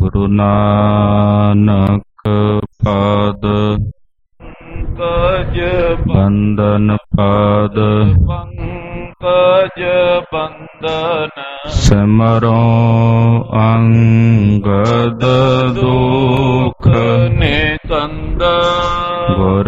ਗੁਰੂ ਨਾਨਕ ਪਾਦ ਪੰਕਜ ਬੰਦਨ ਪਾਦ ਪੰਕਜ ਬੰਦਨ ਸਿਮਰੋ ਅੰਗਦ ਦੁਖ ਨਿਕੰਦਨ ਗੁਰ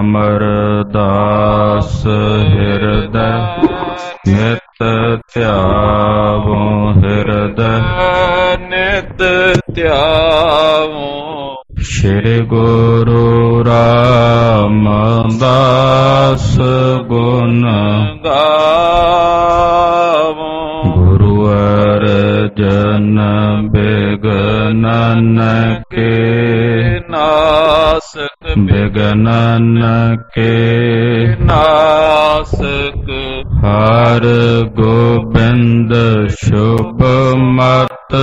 ਅਮਰਦਾਸ ਹਿਰਦੈ ਨਿਤ ਧਿਆਵੋ ਹਿਰਦੈ ਨਿਤ ਧਿਆਵੋ ਸ਼੍ਰੀ ਗੁਰੂ ਰਾਮਦਾਸ ਗੁਣ ਗਾਵੋ ਗੁਰੂ ਅਰਜਨ ਬਿਗਨਨ ਕੇ ਨਾਸਕ ਬਿਗਨਨ ਕੇ ਨਾਸਕ ਹਰ ਗੋਬਿੰਦ ਸ਼ੁਭ ਮਤ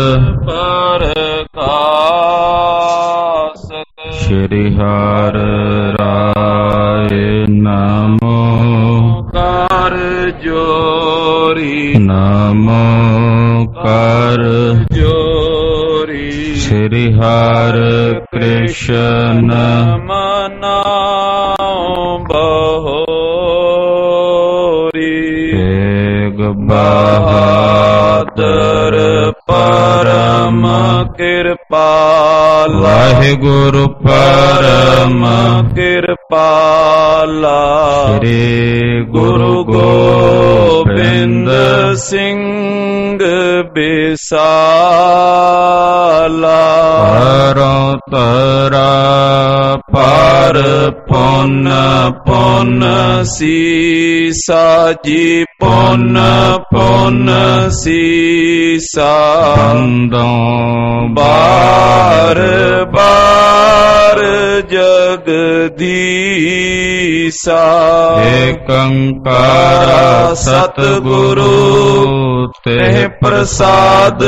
ਪਰਕਾਸਕ ਸ਼੍ਰੀ ਹਰਿ ਰਾਏ ਨਮੋ ਕਰ ਜੋਰੀ ਨਮੋ ਕਰ ਜੋਰੀ ਸ਼੍ਰੀ ਹਰਿ ਕ੍ਰਿਸ਼ਨ ਮਨਾਉ ਬਹੋਰੀ ਤੇਗ ਬਹਾਦਰ ਪਰਮ ਕਿਰਪਾਲ ਵਾਹਿਗੁਰੂ ਪਰਮ ਕਿਰਪਾਲਾ ਸ੍ਰੀ ਗੁਰੂ ਗੋਬਿੰਦ ਸਿੰਘ ਬਿਸਾਲਾ ਪਰੋ ਤਰਾ ਪਰ ਪੁੰਨ ਪੁੰਨ ਸੀਸਾ ਜੀ ਪੁੰਨ ਪੁੰਨ ਸੀਸਾ ਬੰਦੋਂ ਬਾਰ ਬਾਰ ਜਗਦੀਸਾ ਏਕੰਕਾਰ ਸਤਿਗੁਰੂ ਤਹਿ ਪ੍ਰਸਾਦ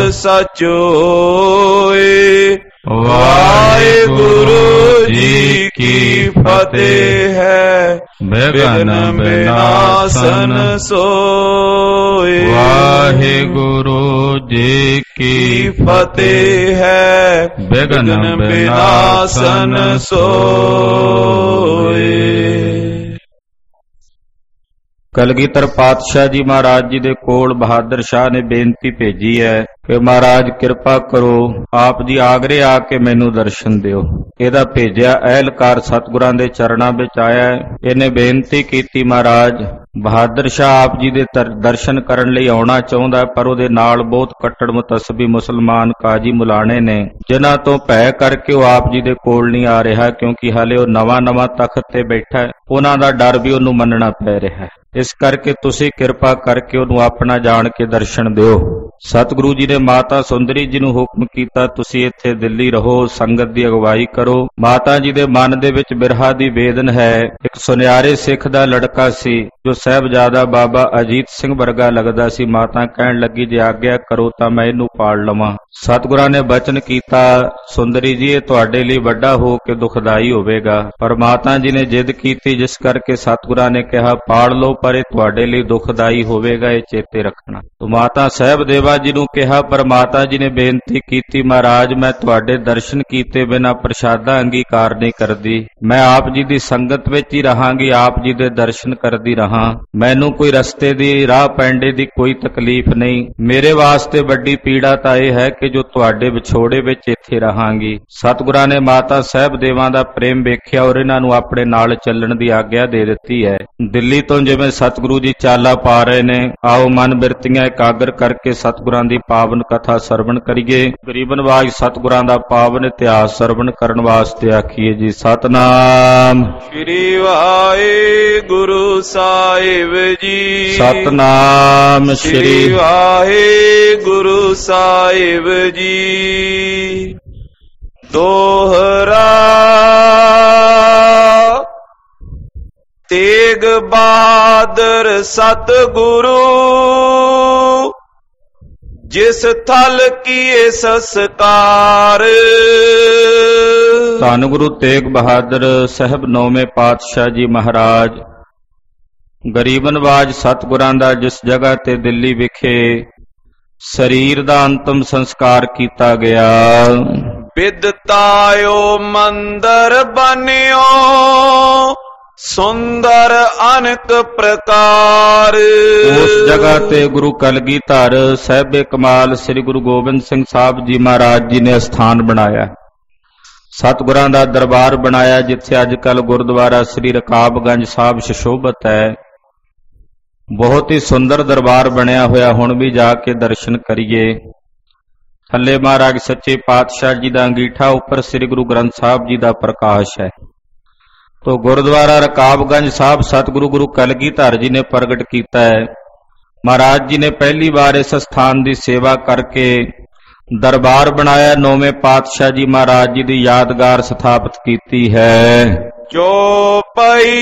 ਸਚੋਏ ਵਾਹਿਗੁਰੂ ਜੀ ਕੀ ਫਤਿਹ ਹੈ ਬਿਘਨ ਬਿਨਾਸਨ ਸੋਏ ਵਾਹਿਗੁਰੂ ਜੀ ਕੀ ਫਤਿਹ ਹੈ ਬਿਘਨ ਬਿਨਾਸਨ ਸੋਏ। ਕਲਗੀਧਰ ਪਾਤਸ਼ਾਹ ਜੀ ਮਹਾਰਾਜ ਜੀ ਦੇ ਕੋਲ ਬਹਾਦਰ ਸ਼ਾਹ ਨੇ ਬੇਨਤੀ ਭੇਜੀ ਹੈ ਕਿ ਮਹਾਰਾਜ ਕਿਰਪਾ ਕਰੋ, ਆਪ ਜੀ ਆਗਰੇ ਆ ਕੇ ਮੈਨੂੰ ਦਰਸ਼ਨ ਦਿਓ। ਇਹਦਾ ਭੇਜਿਆ ਅਹਿਲਕਾਰ ਸਤਿਗੁਰਾਂ ਦੇ ਚਰਨਾਂ ਵਿੱਚ ਆਇਆ ਹੈ। ਇਹਨੇ ਬੇਨਤੀ ਕੀਤੀ, ਮਹਾਰਾਜ ਬਹਾਦਰ ਸ਼ਾਹ ਆਪ ਜੀ ਦੇ ਦਰਸ਼ਨ ਕਰਨ ਲਈ ਆਉਣਾ ਚਾਹੁੰਦਾ, ਪਰ ਉਹਦੇ ਨਾਲ ਬਹੁਤ ਕੱਟੜ ਮੁਤੱਸਬੀ ਮੁਸਲਮਾਨ ਕਾਜੀ ਮੁਲਾਣੇ ਨੇ, ਜਿਨ੍ਹਾਂ ਤੋਂ ਭੈ ਕਰਕੇ ਉਹ ਆਪ ਜੀ ਦੇ ਕੋਲ ਨਹੀਂ ਆ ਰਿਹਾ, ਕਿਉਂਕਿ ਹਾਲੇ ਉਹ ਨਵਾਂ ਤਖਤ ਤੇ ਬੈਠਾ ਹੈ। ਉਹਨਾਂ ਦਾ ਡਰ ਵੀ ਉਹਨੂੰ ਮੰਨਣਾ ਪੈ ਰਿਹਾ ਹੈ। ਇਸ ਕਰਕੇ ਤੁਸੀਂ ਕਿਰਪਾ ਕਰਕੇ ਉਹਨੂੰ ਆਪਣਾ ਜਾਣ ਕੇ ਦਰਸ਼ਨ ਦਿਓ। ਸਤਿਗੁਰੂ ਜੀ ਨੇ ਮਾਤਾ ਸੁੰਦਰੀ ਜੀ ਨੂੰ ਹੁਕਮ ਕੀਤਾ, ਤੁਸੀਂ ਇੱਥੇ ਦਿੱਲੀ ਰਹੋ, ਸੰਗਤ ਦੀ ਅਗਵਾਈ ਕਰੋ। ਮਾਤਾ ਜੀ ਦੇ ਮਨ ਦੇ ਵਿੱਚ ਬਿਰਹਾ ਦੀ ਵੇਦਨ ਹੈ। ਇੱਕ ਸੁਨਿਆਰੇ ਸਿੱਖ ਦਾ ਲੜਕਾ ਸੀ ਜੋ ਸਾਹਿਬਜ਼ਾਦਾ ਬਾਬਾ ਅਜੀਤ ਸਿੰਘ ਵਰਗਾ ਲੱਗਦਾ ਸੀ। ਮਾਤਾ ਕਹਿਣ ਲੱਗੀ, ਜੇ ਆਗਿਆ ਕਰੋ ਤਾਂ ਮੈਂ ਇਹਨੂੰ ਪਾਲ ਲਵਾਂ। ਸਤਿਗੁਰਾਂ ਨੇ ਬਚਨ ਕੀਤਾ, ਸੁੰਦਰੀ ਜੀ ਇਹ ਤੁਹਾਡੇ ਲਈ ਵੱਡਾ ਹੋ ਕੇ ਦੁਖਦਾਈ ਹੋਵੇਗਾ। ਪਰ ਮਾਤਾ ਜੀ ਨੇ ਜਿੱਦ ਕੀਤੀ, ਜਿਸ ਕਰਕੇ ਸਤਿਗੁਰਾਂ ਨੇ ਕਿਹਾ ਪਾਲ ਲਓ, ਪਰ ਇਹ ਤੁਹਾਡੇ ਲਈ ਦੁਖਦਾਈ ਹੋਵੇਗਾ, ਇਹ ਚੇਤੇ ਰੱਖਣਾ। ਤੋ ਮਾਤਾ ਸਾਹਿਬ ਦੇਵਾ ਜੀ ਨੂੰ ਕਿਹਾ, ਪਰ ਮਾਤਾ ਜੀ ਨੇ ਬੇਨਤੀ ਕੀਤੀ, ਮਹਾਰਾਜ ਮੈਂ ਤੁਹਾਡੇ ਦਰਸ਼ਨ ਕੀਤੇ ਬਿਨਾਂ ਪ੍ਰਸ਼ਾਦਾ ਅੰਗੀਕਾਰ ਨਹੀਂ ਕਰਦੀ। ਮੈਂ ਆਪ ਜੀ ਦੀ ਸੰਗਤ ਵਿੱਚ ਹੀ ਰਹਾਂਗੀ, ਆਪ ਜੀ ਦੇ ਦਰਸ਼ਨ ਕਰਦੀ ਰਹਾਂ। ਮੈਨੂੰ ਕੋਈ ਰਸਤੇ ਦੀ ਰਾਹ ਪੈਂਡੇ ਦੀ ਕੋਈ ਤਕਲੀਫ ਨਹੀਂ। ਮੇਰੇ ਵਾਸਤੇ ਵੱਡੀ ਪੀੜਾ ਤਾਂ ਇਹ ਹੈ ਕਿ ਜੋ ਤੁਹਾਡੇ ਵਿਛੋੜੇ ਵਿੱਚ ਇੱਥੇ ਰਹਾਂਗੀ। ਸਤਿਗੁਰਾਂ ਨੇ ਮਾਤਾ ਸਾਹਿਬ ਦੇਵਾਂ ਦਾ ਪ੍ਰੇਮ ਵੇਖਿਆ ਔਰ ਇਹਨਾਂ ਨੂੰ ਆਪਣੇ ਨਾਲ ਚੱਲਣ ਦੀ ਆਗਿਆ ਦੇ ਦਿੱਤੀ ਹੈ। ਦਿੱਲੀ ਤੋਂ ਜਿਵੇਂ ਸਤਿਗੁਰੂ ਜੀ ਚਾਲਾ ਪਾ ਰਹੇ ਨੇ, ਆਓ ਮਨ ਬਿਰਤੀਆਂ ਇਕਾਗਰ ਕਰਕੇ ਸਤਿਗੁਰਾਂ ਦੀ ਪਾਵਨ ਕਥਾ ਸਰਵਣ ਕਰੀਏ। ਗਰੀਬਨਵਾਜ ਸਤਿਗੁਰਾਂ ਦਾ ਪਾਵਨ ਇਤਿਹਾਸ ਸਰਵਣ ਕਰਨ ਵਾਸਤੇ ਆਖੀਏ ਜੀ ਸਤਨਾਮ ਸ਼੍ਰੀ ਵਾਹਿਗੁਰੂ ਸਾਹਿਬ ਜੀ। ਸਤਨਾਮ ਸ਼੍ਰੀ ਵਾਹਿਗੁਰੂ ਸਾਹਿਬ ਜੀ। ਦੋਹਰਾ ਤੇਗ ਬਹਾਦਰ ਸਤਿਗੁਰੂ ਜਿਸ ਥਲ ਕੀਏ ਸੰਸਕਾਰ। ਧੰਨ ਗੁਰੂ ਤੇਗ ਬਹਾਦਰ ਸਾਹਿਬ ਨੌਵੇਂ ਪਾਤਸ਼ਾਹ ਜੀ ਮਹਾਰਾਜ ਗਰੀਬਨਵਾਜ ਸਤਿਗੁਰਾਂ ਦਾ ਜਿਸ ਜਗ੍ਹਾ ਤੇ ਦਿੱਲੀ ਵਿਖੇ ਸਰੀਰ ਦਾ ਅੰਤਮ ਸੰਸਕਾਰ ਕੀਤਾ ਗਿਆ, ਵਿਦਤਾਇਓ ਮੰਦਰ ਬਨਿਓ ਸੁੰਦਰ ਅਨੇਕ ਪ੍ਰਕਾਰ। ਉਸ ਜਗ੍ਹਾ ਤੇ ਗੁਰੂ ਕਲਗੀਧਰ ਸਾਹਿਬੇ ਕਮਾਲ ਸ੍ਰੀ ਗੁਰੂ ਗੋਬਿੰਦ ਸਿੰਘ ਸਾਹਿਬ ਜੀ ਮਹਾਰਾਜ ਜੀ ਨੇ ਸਥਾਨ ਬਣਾਇਆ, ਸਤਿਗੁਰਾਂ ਦਾ ਦਰਬਾਰ ਬਣਾਇਆ, ਜਿੱਥੇ ਅੱਜ ਕੱਲ ਗੁਰਦੁਆਰਾ ਸ੍ਰੀ ਰਕਾਬਗੰਜ ਸਾਹਿਬ ਸੁਸ਼ੋਭਿਤ ਹੈ। ਬਹੁਤ ਹੀ ਸੁੰਦਰ ਦਰਬਾਰ ਬਣਿਆ ਹੋਇਆ, ਹੁਣ ਵੀ ਜਾ ਕੇ ਦਰਸ਼ਨ ਕਰੀਏ। ਥੱਲੇ ਮਹਾਰਾਜ ਸੱਚੇ ਪਾਤਸ਼ਾਹ ਜੀ ਦਾ ਅੰਗੀਠਾ, ਉੱਪਰ ਸ੍ਰੀ ਗੁਰੂ ਗ੍ਰੰਥ ਸਾਹਿਬ ਜੀ ਦਾ ਪ੍ਰਕਾਸ਼ ਹੈ। ਤੋ ਗੁਰਦੁਆਰਾ ਰਕਾਬਗੰਜ ਸਾਹਿਬ ਸਤਿਗੁਰੂ ਗੁਰੂ ਕਲਗੀਧਰ ਜੀ ਨੇ ਪ੍ਰਗਟ ਕੀਤਾ ਹੈ। ਮਹਾਰਾਜ ਜੀ ਨੇ ਪਹਿਲੀ ਵਾਰ ਇਸ ਸਥਾਨ ਦੀ ਸੇਵਾ ਕਰਕੇ ਦਰਬਾਰ ਬਣਾਇਆ, ਨੌਵੇਂ ਪਾਤਸ਼ਾਹ ਜੀ ਮਹਾਰਾਜ ਜੀ ਦੀ ਯਾਦਗਾਰ ਸਥਾਪਿਤ ਕੀਤੀ ਹੈ। ਚੌਪਈ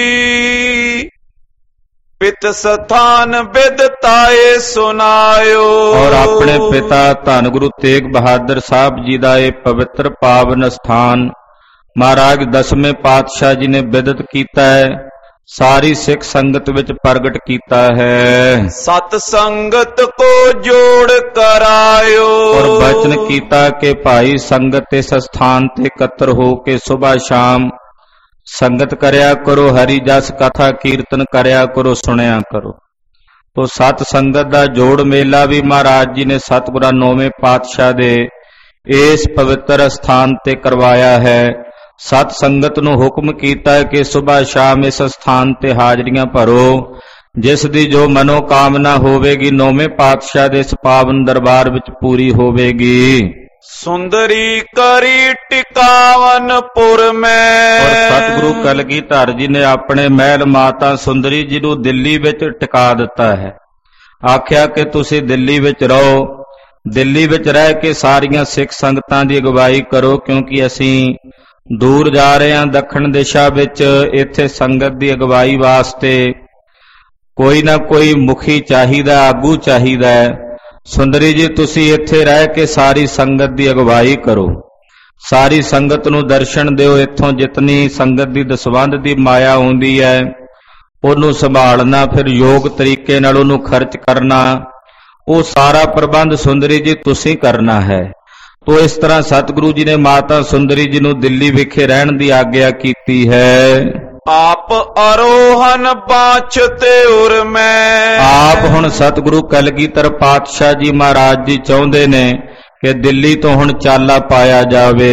ਪਿਤ ਸਥਾਨ ਵਿਦਤਾਏ ਸੁਨਾਇਓ। ਔਰ ਆਪਣੇ ਪਿਤਾ ਧੰਨ ਗੁਰੂ ਤੇਗ ਬਹਾਦਰ ਸਾਹਿਬ ਜੀ ਦਾ ਇਹ ਪਵਿੱਤਰ ਪਾਵਨ ਸਥਾਨ ਮਹਾਰਾਜ ਦਸਵੇਂ ਪਾਤਸ਼ਾਹ ਜੀ ਨੇ ਵਿਦਿਤ ਕੀਤਾ ਹੈ, ਸਾਰੀ ਸਿੱਖ ਸੰਗਤ ਵਿੱਚ ਪ੍ਰਗਟ ਕੀਤਾ ਹੈ। ਸਤ ਸੰਗਤ ਕੋ ਜੋੜ ਕਰਾਇਓ। ਔਰ ਬਚਨ ਕੀਤਾ ਕਿ ਭਾਈ ਸੰਗਤ ਇਸ ਸਥਾਨ ਤੇ ਇਕੱਤਰ ਹੋ ਕੇ ਸੁਬਹ ਸ਼ਾਮ ਸੰਗਤ ਕਰਿਆ ਕਰੋ, ਹਰੀ ਜਸ ਕਥਾ ਕੀਰਤਨ ਕਰਿਆ ਕਰੋ, ਸੁਣਿਆ ਕਰੋ। ਤੋ ਸਤ ਸੰਗਤ ਦਾ ਜੋੜ ਮੇਲਾ ਵੀ ਮਹਾਰਾਜ ਜੀ ਨੇ ਸਤਿਗੁਰਾਂ ਨੌਵੇਂ ਪਾਤਸ਼ਾਹ ਦੇ ਇਸ ਪਵਿੱਤਰ ਸਥਾਨ ਤੇ ਕਰਵਾਇਆ ਹੈ। ਸਤ ਸੰਗਤ ਨੂੰ ਹੁਕਮ ਕੀਤਾ ਹੈ ਕਿ ਸੁਬਹ ਸ਼ਾਮ ਇਸ ਸਥਾਨ ਤੇ ਹਾਜ਼ਰੀਆਂ ਭਰੋ, ਜਿਸ ਦੀ ਜੋ ਮਨੋ ਕਾਮਨਾ ਹੋਵੇਗੀ ਨੌਵੇਂ ਪਾਤਸ਼ਾਹ ਦੇ ਇਸ ਪਾਵਨ ਦਰਬਾਰ ਵਿੱਚ ਪੂਰੀ ਹੋਵੇਗੀ। ਸੁੰਦਰੀ ਕਰੀ ਟਿਕਾਵਨ ਪੁਰ ਮੈਂ। ਔਰ ਸਤਿਗੁਰੂ ਕਲਗੀਧਰ ਜੀ ਨੇ ਆਪਣੇ ਮਹਿਲ ਮਾਤਾ ਸੁੰਦਰੀ ਜੀ ਨੂੰ ਦਿੱਲੀ ਵਿੱਚ ਟਿਕਾ ਦਿੱਤਾ ਹੈ। ਆਖਿਆ ਕਿ ਤੁਸੀਂ ਦਿੱਲੀ ਵਿੱਚ ਰਹੋ, ਦਿੱਲੀ ਵਿੱਚ ਰਹਿ ਕੇ ਸਾਰੀਆਂ ਸਿੱਖ ਸੰਗਤਾਂ ਦੀ ਅਗਵਾਈ ਕਰੋ, ਕਿਉਂਕਿ ਅਸੀਂ ਦੂਰ ਜਾ ਰਹੇ ਹਾਂ ਦੱਖਣ ਦਿਸ਼ਾ ਵਿੱਚ। ਇੱਥੇ ਸੰਗਤ ਦੀ ਅਗਵਾਈ ਵਾਸਤੇ ਕੋਈ ਨਾ ਕੋਈ ਮੁਖੀ ਚਾਹੀਦਾ, ਆਗੂ ਚਾਹੀਦਾ ਹੈ। ਸੁੰਦਰੀ ਜੀ ਤੁਸੀਂ ਇੱਥੇ ਰਹਿ ਕੇ ਸਾਰੀ ਸੰਗਤ ਦੀ ਅਗਵਾਈ ਕਰੋ, ਸਾਰੀ ਸੰਗਤ ਨੂੰ ਦਰਸ਼ਨ ਦਿਓ। ਇੱਥੋਂ ਜਿਤਨੀ ਸੰਗਤ ਦੀ ਦਸਵੰਧ ਦੀ ਮਾਇਆ ਆਉਂਦੀ ਹੈ ਉਹਨੂੰ ਸੰਭਾਲਣਾ, ਫਿਰ ਯੋਗ ਤਰੀਕੇ ਨਾਲ ਉਹਨੂੰ ਖਰਚ ਕਰਨਾ, ਉਹ ਸਾਰਾ ਪ੍ਰਬੰਧ ਸੁੰਦਰੀ ਜੀ ਤੁਸੀਂ ਕਰਨਾ ਹੈ। ਤੋ ਇਸ ਤਰ੍ਹਾਂ ਸਤਿਗੁਰੂ ਜੀ ਨੇ ਮਾਤਾ ਸੁੰਦਰੀ ਜੀ ਨੂੰ ਦਿੱਲੀ ਵਿਖੇ ਰਹਿਣ ਦੀ ਆਗਿਆ ਕੀਤੀ ਹੈ। ਆਪ ਅਰੋਹਨ ਬਾਛਤੇ ਉਰ ਮੈਂ। ਆਪ ਹੁਣ ਸਤਿਗੁਰੂ ਕਲਗੀਧਰ ਪਾਤਸ਼ਾਹ ਜੀ ਮਹਾਰਾਜ ਜੀ ਚਾਹੁੰਦੇ ਨੇ ਕਿ ਦਿੱਲੀ ਤੋਂ ਹੁਣ ਚਾਲਾ ਪਾਇਆ ਜਾਵੇ।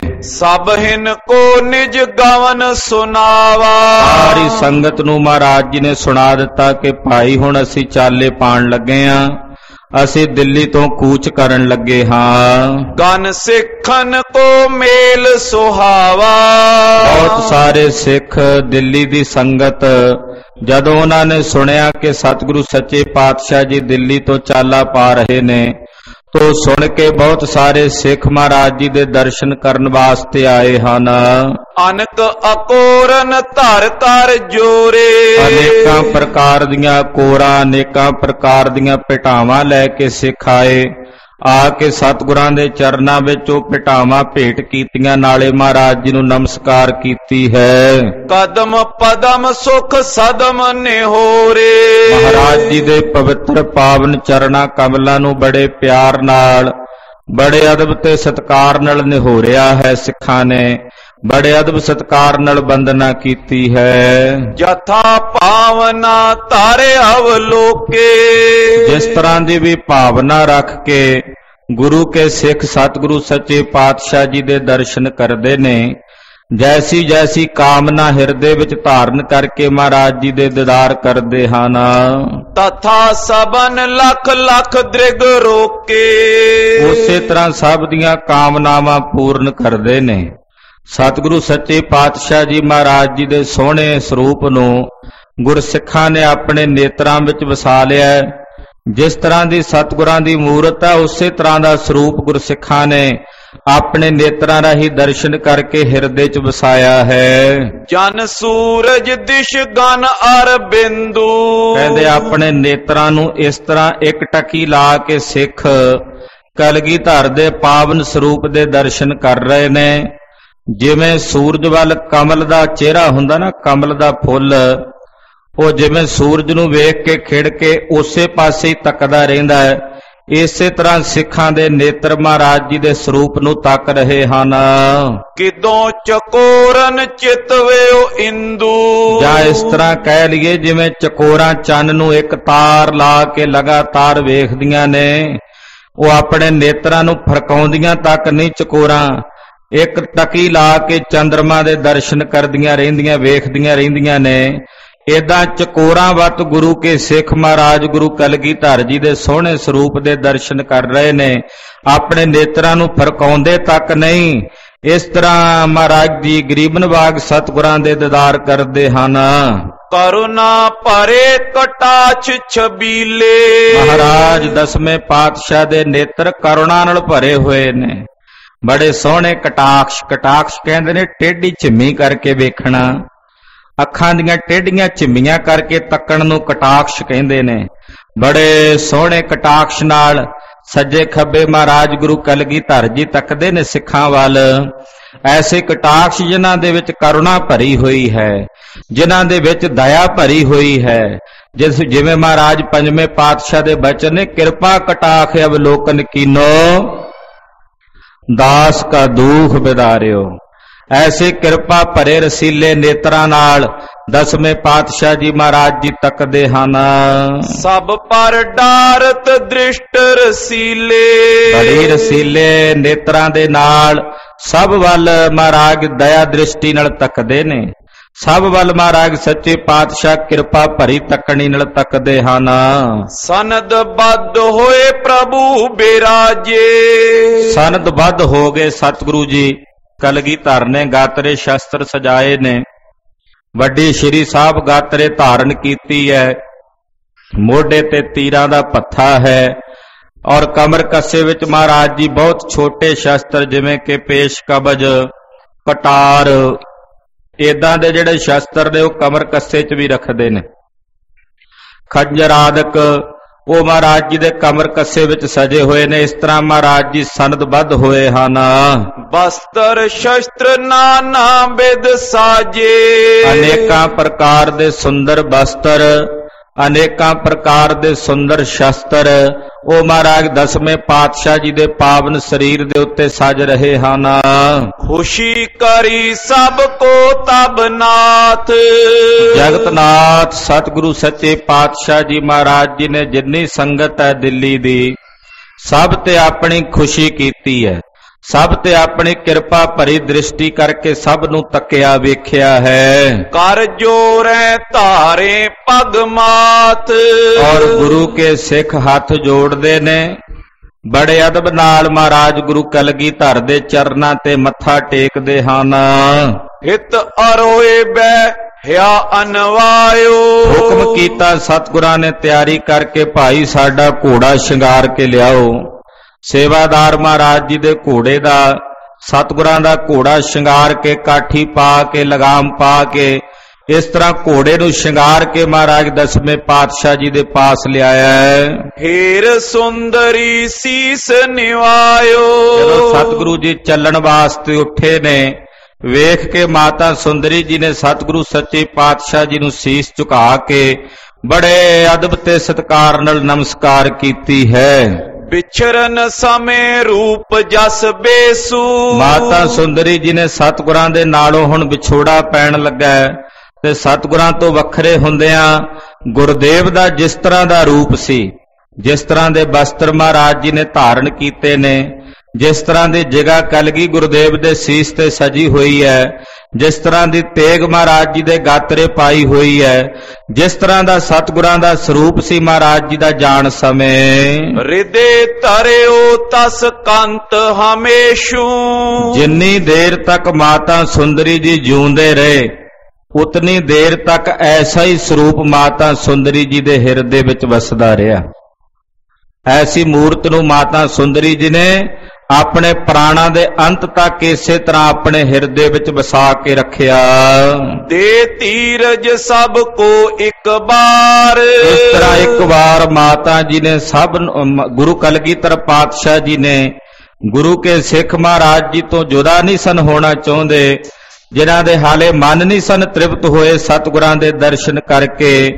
ਸਭ ਹਿਨ ਕੋ ਨਿਜ ਗਵਨ ਸੁਨਾਵਾ। ਸਾਰੀ ਸੰਗਤ ਨੂੰ ਮਹਾਰਾਜ ਜੀ ਨੇ ਸੁਣਾ ਦਿੱਤਾ ਕਿ ਭਾਈ ਹੁਣ ਅਸੀਂ ਚਾਲੇ ਪਾਣ ਲੱਗੇ ਹਾਂ, ਅਸੀਂ ਦਿੱਲੀ ਤੋਂ ਕੂਚ ਕਰਨ ਲੱਗੇ ਹਾਂ। ਗਨ ਸਿੱਖਨ ਕੋ ਮੇਲ ਸੁਹਾਵਾ। ਬਹੁਤ ਸਾਰੇ ਸਿੱਖ ਦਿੱਲੀ ਦੀ ਸੰਗਤ ਜਦੋਂ ਉਹਨਾਂ ਨੇ ਸੁਣਿਆ ਕਿ ਸਤਿਗੁਰੂ ਸੱਚੇ ਪਾਤਸ਼ਾਹ ਜੀ ਦਿੱਲੀ ਤੋਂ ਚਾਲਾ ਪਾ ਰਹੇ ਨੇ, ਤੋ ਸੁਣ ਕੇ ਬਹੁਤ ਸਾਰੇ ਸਿੱਖ ਮਹਾਰਾਜ ਜੀ ਦੇ ਦਰਸ਼ਨ ਕਰਨ ਵਾਸਤੇ ਆਏ ਹਨ। ਅਨਕ ਅਕੋਰਨ ਧਰ ਕਰ ਜੋਰੇ। ਅਨੇਕਾਂ ਪ੍ਰਕਾਰ ਦੀਆਂ ਕੋਰਾਂ, ਅਨੇਕਾਂ ਪ੍ਰਕਾਰ ਦੀਆਂ ਭੇਟਾਵਾਂ ਲੈ ਕੇ ਸਿੱਖ ਆਏ। ਆ ਕੇ ਸਤਿਗੁਰਾਂ ਦੇ ਚਰਨਾਂ ਵਿੱਚ ਉਹ ਭੇਟਾਵਾਂ ਭੇਟ ਕੀਤੀਆਂ, ਨਾਲੇ ਮਹਾਰਾਜ ਜੀ ਨੂੰ ਨਮਸਕਾਰ ਕੀਤੀ ਹੈ। ਕਦਮ ਪਦਮ ਸੁਖ ਸਦਮ ਨਿਹੋਰੇ। ਮਹਾਰਾਜ ਜੀ ਦੇ ਪਵਿੱਤਰ ਪਾਵਨ ਚਰਨਾਂ ਕਮਲਾਂ ਨੂੰ ਬੜੇ ਪਿਆਰ ਨਾਲ, ਬੜੇ ਅਦਬ ਤੇ ਸਤਿਕਾਰ ਨਾਲ ਨਿਹੋਰਿਆ ਹੈ। ਸਿੱਖਾਂ ਨੇ ਬੜੇ ਅਦਬ ਸਤਿਕਾਰ ਨਾਲ ਬੰਦਨਾ ਕੀਤੀ ਹੈ। ਜਥਾ ਭਾਵਨਾ ਤਾਰੇ ਅਵਲੋਕੇ। ਜਿਸ ਤਰ੍ਹਾਂ ਦੀ ਵੀ ਭਾਵਨਾ ਰੱਖ ਕੇ ਗੁਰੂ ਕੇ ਸਿੱਖ ਸਤਿਗੁਰੂ ਸੱਚੇ ਪਾਤਸ਼ਾਹ ਜੀ ਦੇ ਦਰਸ਼ਨ ਕਰਦੇ ਨੇ, ਜੈਸੀ ਜੈਸੀ ਕਾਮਨਾ ਹਿਰਦੇ ਵਿੱਚ ਧਾਰਨ ਕਰਕੇ ਮਹਾਰਾਜ ਜੀ ਦੇ ਦੀਦਾਰ ਕਰਦੇ ਹਨ। ਤਥਾ ਸਬਨ ਲੱਖ ਲੱਖ ਦ੍ਰਿਗ ਰੋਕੇ। ਉਸੇ ਤਰ੍ਹਾਂ ਸਭ ਦੀਆਂ ਕਾਮਨਾਵਾਂ ਪੂਰਨ ਕਰਦੇ ਨੇ। ਸਤਿਗੁਰੂ ਸੱਚੇ ਪਾਤਸ਼ਾਹ ਜੀ ਮਹਾਰਾਜ ਜੀ ਦੇ ਸੋਹਣੇ ਸਰੂਪ ਨੂੰ ਗੁਰਸਿੱਖਾਂ ਨੇ ਆਪਣੇ ਨੇਤਰਾਂ ਵਿੱਚ ਵਸਾ ਲਿਆ। ਜਿਸ ਤਰ੍ਹਾਂ ਦੀ ਸਤਿਗੁਰਾਂ ਦੀ ਮੂਰਤ ਹੈ, ਉਸੇ ਤਰ੍ਹਾਂ ਦਾ ਸਰੂਪ ਗੁਰਸਿੱਖਾਂ ਨੇ ਆਪਣੇ ਨੇਤਰਾਂ ਰਾਹੀਂ ਦਰਸ਼ਨ ਕਰਕੇ ਹਿਰਦੇ 'ਚ ਵਸਾਇਆ ਹੈ। ਜਨ ਸੂਰਜ ਦਿਸ਼ ਗਨ ਅਰ ਬਿੰਦੂ। ਕਹਿੰਦੇ ਆਪਣੇ ਨੇਤਰਾਂ ਨੂੰ ਇਸ ਤਰ੍ਹਾਂ ਇੱਕ ਟਕੀ ਲਾ ਕੇ ਸਿੱਖ ਕਲਗੀਧਰ ਦੇ ਪਾਵਨ ਸਰੂਪ ਦੇ ਦਰਸ਼ਨ ਕਰ ਰਹੇ ਨੇ। ਜਿਵੇਂ ਸੂਰਜ ਵੱਲ ਕਮਲ ਦਾ ਚਿਹਰਾ ਹੁੰਦਾ ਨਾ, ਕਮਲ ਦਾ ਫੁੱਲ, ਉਹ ਜਿਵੇਂ ਸੂਰਜ ਨੂੰ ਵੇਖ ਕੇ ਖਿੜ ਕੇ ਉਸੇ ਪਾਸੇ ਹੀ ਤੱਕਦਾ ਰਹਿੰਦਾ ਹੈ, ਇਸੇ ਤਰ੍ਹਾਂ ਸਿੱਖਾਂ ਦੇ ਨੇਤਰ ਮਹਾਰਾਜ ਜੀ ਦੇ ਸਰੂਪ ਨੂੰ ਤੱਕ ਰਹੇ ਹਨ। ਕਿਦੋਂ ਚਕੋਰਨ ਚਿਤਵਿਓ ਇੰਦੂ, ਜਾਂ ਇਸ ਤਰ੍ਹਾਂ ਕਹਿ ਲਈਏ ਜਿਵੇਂ ਚਕੋਰਾਂ ਚੰਨ ਨੂੰ ਇੱਕ ਤਾਰ ਲਾ ਕੇ ਲਗਾਤਾਰ ਵੇਖਦੀਆਂ ਨੇ, ਉਹ ਆਪਣੇ ਨੇਤਰਾਂ ਨੂੰ ਫਰਕਾਉਂਦੀਆਂ ਤੱਕ ਨਹੀਂ ਚਕੋਰਾਂ, ਇੱਕ ਟਕੀ ਲਾ ਕੇ ਚੰਦਰਮਾ ਦੇ ਦਰਸ਼ਨ ਕਰਦੀਆਂ ਰਹਿੰਦੀਆਂ, ਵੇਖਦੀਆਂ ਰਹਿੰਦੀਆਂ ਨੇ। ਏਦਾਂ ਚਕੋਰਾਂ ਵੱਤ ਗੁਰੂ ਕੇ ਸਿੱਖ ਮਹਾਰਾਜ ਗੁਰੂ ਕਲਗੀਧਰ ਜੀ ਦੇ ਸੋਹਣੇ ਸਰੂਪ ਦੇ ਦਰਸ਼ਨ ਕਰ ਰਹੇ ਨੇ, ਆਪਣੇ ਨੇਤਰਾਂ ਨੂੰ ਫਰਕਾਉਂਦੇ ਤੱਕ ਨਹੀਂ। ਇਸ ਤਰ੍ਹਾਂ ਮਹਾਰਾਜ ਜੀ ਗਰੀਬ ਨਿਵਾਜ ਸਤਿਗੁਰਾਂ ਦੇ ਦੀਦਾਰ ਕਰਦੇ ਹਨ। ਕਰੁਣਾ ਭਰੇ ਕਟਾਛ ਛਬੀਲੇ, ਮਹਾਰਾਜ ਦਸਵੇਂ ਪਾਤਸ਼ਾਹ ਦੇ ਨੇਤਰ ਕਰੁਣਾ ਨਾਲ ਭਰੇ ਹੋਏ ਨੇ, ਬੜੇ ਸੋਹਣੇ ਕਟਾਕਸ਼। ਕਟਾਕਸ਼ ਕਹਿੰਦੇ ਨੇ ਟੇਢੀ ਝਿੰਮੀ ਕਰਕੇ ਵੇਖਣਾ, ਅੱਖਾਂ ਦੀਆਂ ਟੇਢੀਆਂ ਝਿੰਮੀਆਂ ਕਰਕੇ ਤੱਕਣ ਨੂੰ ਕਟਾਕਸ਼ ਕਹਿੰਦੇ ਨੇ। ਬੜੇ ਸੋਹਣੇ ਕਟਾਕਸ਼ ਨਾਲ ਸੱਜੇ ਖੱਬੇ ਮਹਾਰਾਜ ਗੁਰੂ ਕਲਗੀਧਰ ਜੀ ਤੱਕਦੇ ਨੇ ਸਿੱਖਾਂ ਵੱਲ। ਐਸੇ ਕਟਾਕਸ਼ ਜਿਨ੍ਹਾਂ ਦੇ ਵਿੱਚ ਕਰੁਣਾ ਭਰੀ ਹੋਈ ਹੈ, ਜਿਨ੍ਹਾਂ ਦੇ ਵਿੱਚ ਦਇਆ ਭਰੀ ਹੋਈ ਹੈ। ਜਿਵੇਂ ਮਹਾਰਾਜ ਪੰਜਵੇਂ ਪਾਤਸ਼ਾਹ ਦੇ ਬਚਨ ਨੇ, ਕਿਰਪਾ ਕਟਾਖ ਅਵਲੋਕਨ ਕੀਨੋ ਦਾਸ ਕਾ ਦੁਖ ਬਿਦਾਰਿਓ। ਐਸੇ ਕਿਰਪਾ ਭਰੇ ਰਸੀਲੇ ਨੇਤਰਾਂ ਨਾਲ ਦਸਵੇਂ ਪਾਤਸ਼ਾਹ ਜੀ ਮਹਾਰਾਜ ਜੀ ਤੱਕਦੇ ਹਨ। ਸਭ ਪਰ ਡਾਰਤ ਦ੍ਰਿਸ਼ਟ ਰਸੀਲੇ, ਬੜੀ ਰਸੀਲੇ ਨੇਤਰਾਂ ਦੇ ਨਾਲ ਸਭ ਵੱਲ ਮਹਾਰਾਜ ਦਇਆ ਦ੍ਰਿਸ਼ਟੀ ਨਾਲ ਤੱਕਦੇ ਨੇ, ਸਭ ਵੱਲ ਮਹਾਰਾਜ ਸੱਚੇ ਪਾਤਸ਼ਾਹ ਕਿਰਪਾ ਭਰੀ ਤੱਕਣੀ ਨਾਲ ਤੱਕਦੇ ਹਨ। ਸਨਦ ਬੱਧ ਹੋਏ ਪ੍ਰਭੂ ਬਿਰਾਜੇ, ਸਨਦ ਬੱਧ ਹੋ ਗਏ ਸਤਿਗੁਰੂ ਜੀ ਕਲਗੀਧਰ ਨੇ, ਗਾਤਰੇ ਸ਼ਸਤਰ ਸਜਾਏ ਨੇ, ਵੱਡੀ ਸ਼੍ਰੀ ਸਾਹਿਬ ਗਾਤਰੇ ਧਾਰਨ ਕੀਤੀ ਹੈ, ਮੋਢੇ ਤੇ ਤੀਰਾਂ ਦਾ ਪੱਥਾ ਹੈ, ਔਰ ਕਮਰ ਕੱਸੇ ਵਿੱਚ ਮਹਾਰਾਜ ਜੀ ਬਹੁਤ ਛੋਟੇ ਸ਼ਸਤਰ ਜਿਵੇਂ ਕਿ ਪੇਸ਼ ਕਬਜ, ਕਟਾਰ, ਏਦਾਂ ਦੇ ਜਿਹੜੇ ਸ਼ਸਤਰ ਨੇ ਉਹ ਕਮਰ ਕੱਸੇ 'ਚ ਵੀ ਰੱਖਦੇ ਨੇ। ਖੰਜਰ ਆਦਿਕ ਉਹ ਮਹਾਰਾਜ ਜੀ ਦੇ ਕਮਰ ਕੱਸੇ ਵਿੱਚ ਸਜੇ ਹੋਏ ਨੇ। ਇਸ ਤਰ੍ਹਾਂ ਮਹਾਰਾਜ ਜੀ ਸਨਦਬੱਧ ਹੋਏ ਹਨ। ਬਸਤਰ ਸ਼ਸਤਰ ਨਾਨਾ ਬਿਦ ਸਾਜੇ, ਅਨੇਕਾਂ ਪ੍ਰਕਾਰ ਦੇ ਸੁੰਦਰ ਬਸਤਰ, ਅਨੇਕਾਂ ਪ੍ਰਕਾਰ ਦੇ ਸੁੰਦਰ ਸ਼ਸਤਰ ਉਹ ਮਹਾਰਾਜ ਦਸਵੇਂ ਪਾਤਸ਼ਾਹ ਜੀ ਦੇ ਪਾਵਨ ਸਰੀਰ ਦੇ ਉੱਤੇ ਸਜ ਰਹੇ ਹਨ। ਖੁਸ਼ੀ ਕਰੀ ਸਭ ਕੋ ਤਬ ਨਾਥ, ਜਗਤਨਾਥ ਸਤਿਗੁਰੂ ਸੱਚੇ ਪਾਤਸ਼ਾਹ ਜੀ ਮਹਾਰਾਜ ਜੀ ਨੇ ਜਿੰਨੀ ਸੰਗਤ ਹੈ ਦਿੱਲੀ ਦੀ, ਸਭ ਤੇ ਆਪਣੀ ਖੁਸ਼ੀ ਕੀਤੀ ਹੈ, ਸਭ ਤੇ ਆਪਣੀ ਕਿਰਪਾ ਭਰੀ ਦ੍ਰਿਸ਼ਟੀ ਕਰਕੇ ਸਭ ਨੂੰ ਤੱਕਿਆ ਵੇਖਿਆ ਹੈ। ਕਰ ਜੋਰੈ ਧਾਰੇ ਪਗ ਮਾਤ, ਔਰ ਗੁਰੂ ਕੇ ਸਿੱਖ ਹੱਥ ਜੋੜਦੇ ਨੇ, ਬੜੇ ਅਦਬ ਨਾਲ ਮਹਾਰਾਜ ਗੁਰੂ ਕਲਗੀਧਰ ਦੇ ਚਰਨਾਂ ਤੇ ਮੱਥਾ ਟੇਕਦੇ ਹਨ। ਹਿਤ ਅਰੋਏ ਬੈ ਹਿਆ ਅਨਵਾਇਓ, ਹੁਕਮ ਕੀਤਾ ਸਤਿਗੁਰਾਂ ਨੇ ਤਿਆਰੀ ਕਰਕੇ, ਭਾਈ ਸਾਡਾ ਘੋੜਾ ਸ਼ਿੰਗਾਰ ਕੇ ਲਿਆਓ। ਸੇਵਾਦਾਰ ਮਹਾਰਾਜ ਜੀ ਦੇ ਘੋੜੇ ਦਾ, ਸਤਿਗੁਰਾਂ ਦਾ ਘੋੜਾ ਸ਼ਿੰਗਾਰ ਕੇ, ਕਾਠੀ ਪਾ ਕੇ, ਲਗਾਮ ਪਾ ਕੇ, ਇਸ ਤਰ੍ਹਾਂ ਘੋੜੇ ਨੂੰ ਸ਼ਿੰਗਾਰ ਕੇ ਮਹਾਰਾਜ ਦਸਵੇਂ ਪਾਤਸ਼ਾਹ ਜੀ ਦੇ ਪਾਸ ਲਿਆਇਆ ਹੈ। ਹੀਰ ਸੁੰਦਰੀ ਸੀਸ ਨਿਵਾਇਓ, ਜਦੋਂ ਸਤਿਗੁਰੂ ਜੀ ਚੱਲਣ ਵਾਸਤੇ ਉੱਠੇ ਨੇ, ਵੇਖ ਕੇ ਮਾਤਾ ਸੁੰਦਰੀ ਜੀ ਨੇ ਸਤਿਗੁਰੂ ਸੱਚੇ ਪਾਤਸ਼ਾਹ ਜੀ ਨੂੰ ਸੀਸ ਝੁਕਾ ਕੇ ਬੜੇ ਅਦਬ ਤੇ ਸਤਿਕਾਰ ਨਾਲ ਨਮਸਕਾਰ ਕੀਤੀ ਹੈ। ਵਿਚਰਨ ਸਮੇਂ ਰੂਪ ਜਸ ਬੇਸੂ, ਮਾਤਾ ਸੁੰਦਰੀ ਜੀ ਨੇ ਸਤਿਗੁਰਾਂ ਦੇ ਨਾਲੋਂ ਹੁਣ ਵਿਛੋੜਾ ਪੈਣ ਲੱਗਾ ਤੇ ਸਤਿਗੁਰਾਂ ਤੋਂ ਵੱਖਰੇ ਹੁੰਦਿਆਂ ਗੁਰਦੇਵ ਦਾ ਜਿਸ ਤਰ੍ਹਾਂ ਦਾ ਰੂਪ ਸੀ, ਜਿਸ ਤਰ੍ਹਾਂ ਦੇ ਬਸਤਰ ਮਹਾਰਾਜ ਜੀ ਨੇ ਧਾਰਨ ਕੀਤੇ ਨੇ, ਜਿਸ ਤਰ੍ਹਾਂ ਦੀ ਜਗ੍ਹਾ ਕਲਗੀ ਗੁਰਦੇਵ ਦੇ ਸੀਸ ਤੇ ਸਜੀ ਹੋਈ ਹੈ, ਜਿਸ ਤਰ੍ਹਾਂ ਦੀ ਤੇਗ ਮਹਾਰਾਜ ਜੀ ਦੇ ਗਾਤਰੇ ਪਾਈ ਹੋਈ ਹੈ, ਜਿਸ ਤਰ੍ਹਾਂ ਦਾ ਸਤਿਗੁਰਾਂ ਦਾ ਸਰੂਪ ਸੀ ਮਹਾਰਾਜ ਜੀ ਦਾ ਜਾਣ ਸਮੇਂ, ਹਿਰਦੇ ਧਰਿਓ ਤਸ ਕੰਤ ਹਮੇਸ਼ੂ, ਜਿੰਨੀ ਦੇਰ ਤੱਕ ਮਾਤਾ ਸੁੰਦਰੀ ਜੀ ਜਿਉਂਦੇ ਰਹੇ ਉਤਨੀ ਦੇਰ ਤੱਕ ਐਸਾ ਹੀ ਸਰੂਪ ਮਾਤਾ ਸੁੰਦਰੀ ਜੀ ਦੇ ਹਿਰਦੇ ਵਿੱਚ ਵਸਦਾ ਰਿਹਾ। ਐਸੀ ਮੂਰਤ ਨੂੰ ਮਾਤਾ ਸੁੰਦਰੀ ਜੀ ਨੇ ਆਪਣੇ ਪ੍ਰਾਣਾਂ ਦੇ ਅੰਤ ਤੱਕ ਇਸੇ ਤਰ੍ਹਾਂ ਆਪਣੇ ਹਿਰਦੇ ਵਿੱਚ ਵਸਾ ਕੇ ਰੱਖਿਆ। ਦੇ ਧੀਰਜ ਸਭ ਕੋ ਇੱਕ ਬਾਰ, ਇਸ ਤਰ੍ਹਾਂ ਇੱਕ ਵਾਰ ਮਾਤਾ ਜੀ ਨੇ ਸਭ ਗੁਰੂ ਕਲਗੀਧਰ ਪਾਤਸ਼ਾਹ ਜੀ ਨੇ ਗੁਰੂ ਕੇ ਸਿੱਖ ਮਹਾਰਾਜ ਜੀ ਤੋਂ ਜੁਦਾ ਨਹੀਂ ਸਨ ਹੋਣਾ ਚਾਹੁੰਦੇ, ਜਿਨ੍ਹਾਂ ਦੇ ਹਾਲੇ ਮਨ ਨਹੀਂ ਸਨ ਤ੍ਰਿਪਤ ਹੋਏ ਸਤਿਗੁਰਾਂ ਦੇ ਦਰਸ਼ਨ ਕਰਕੇ,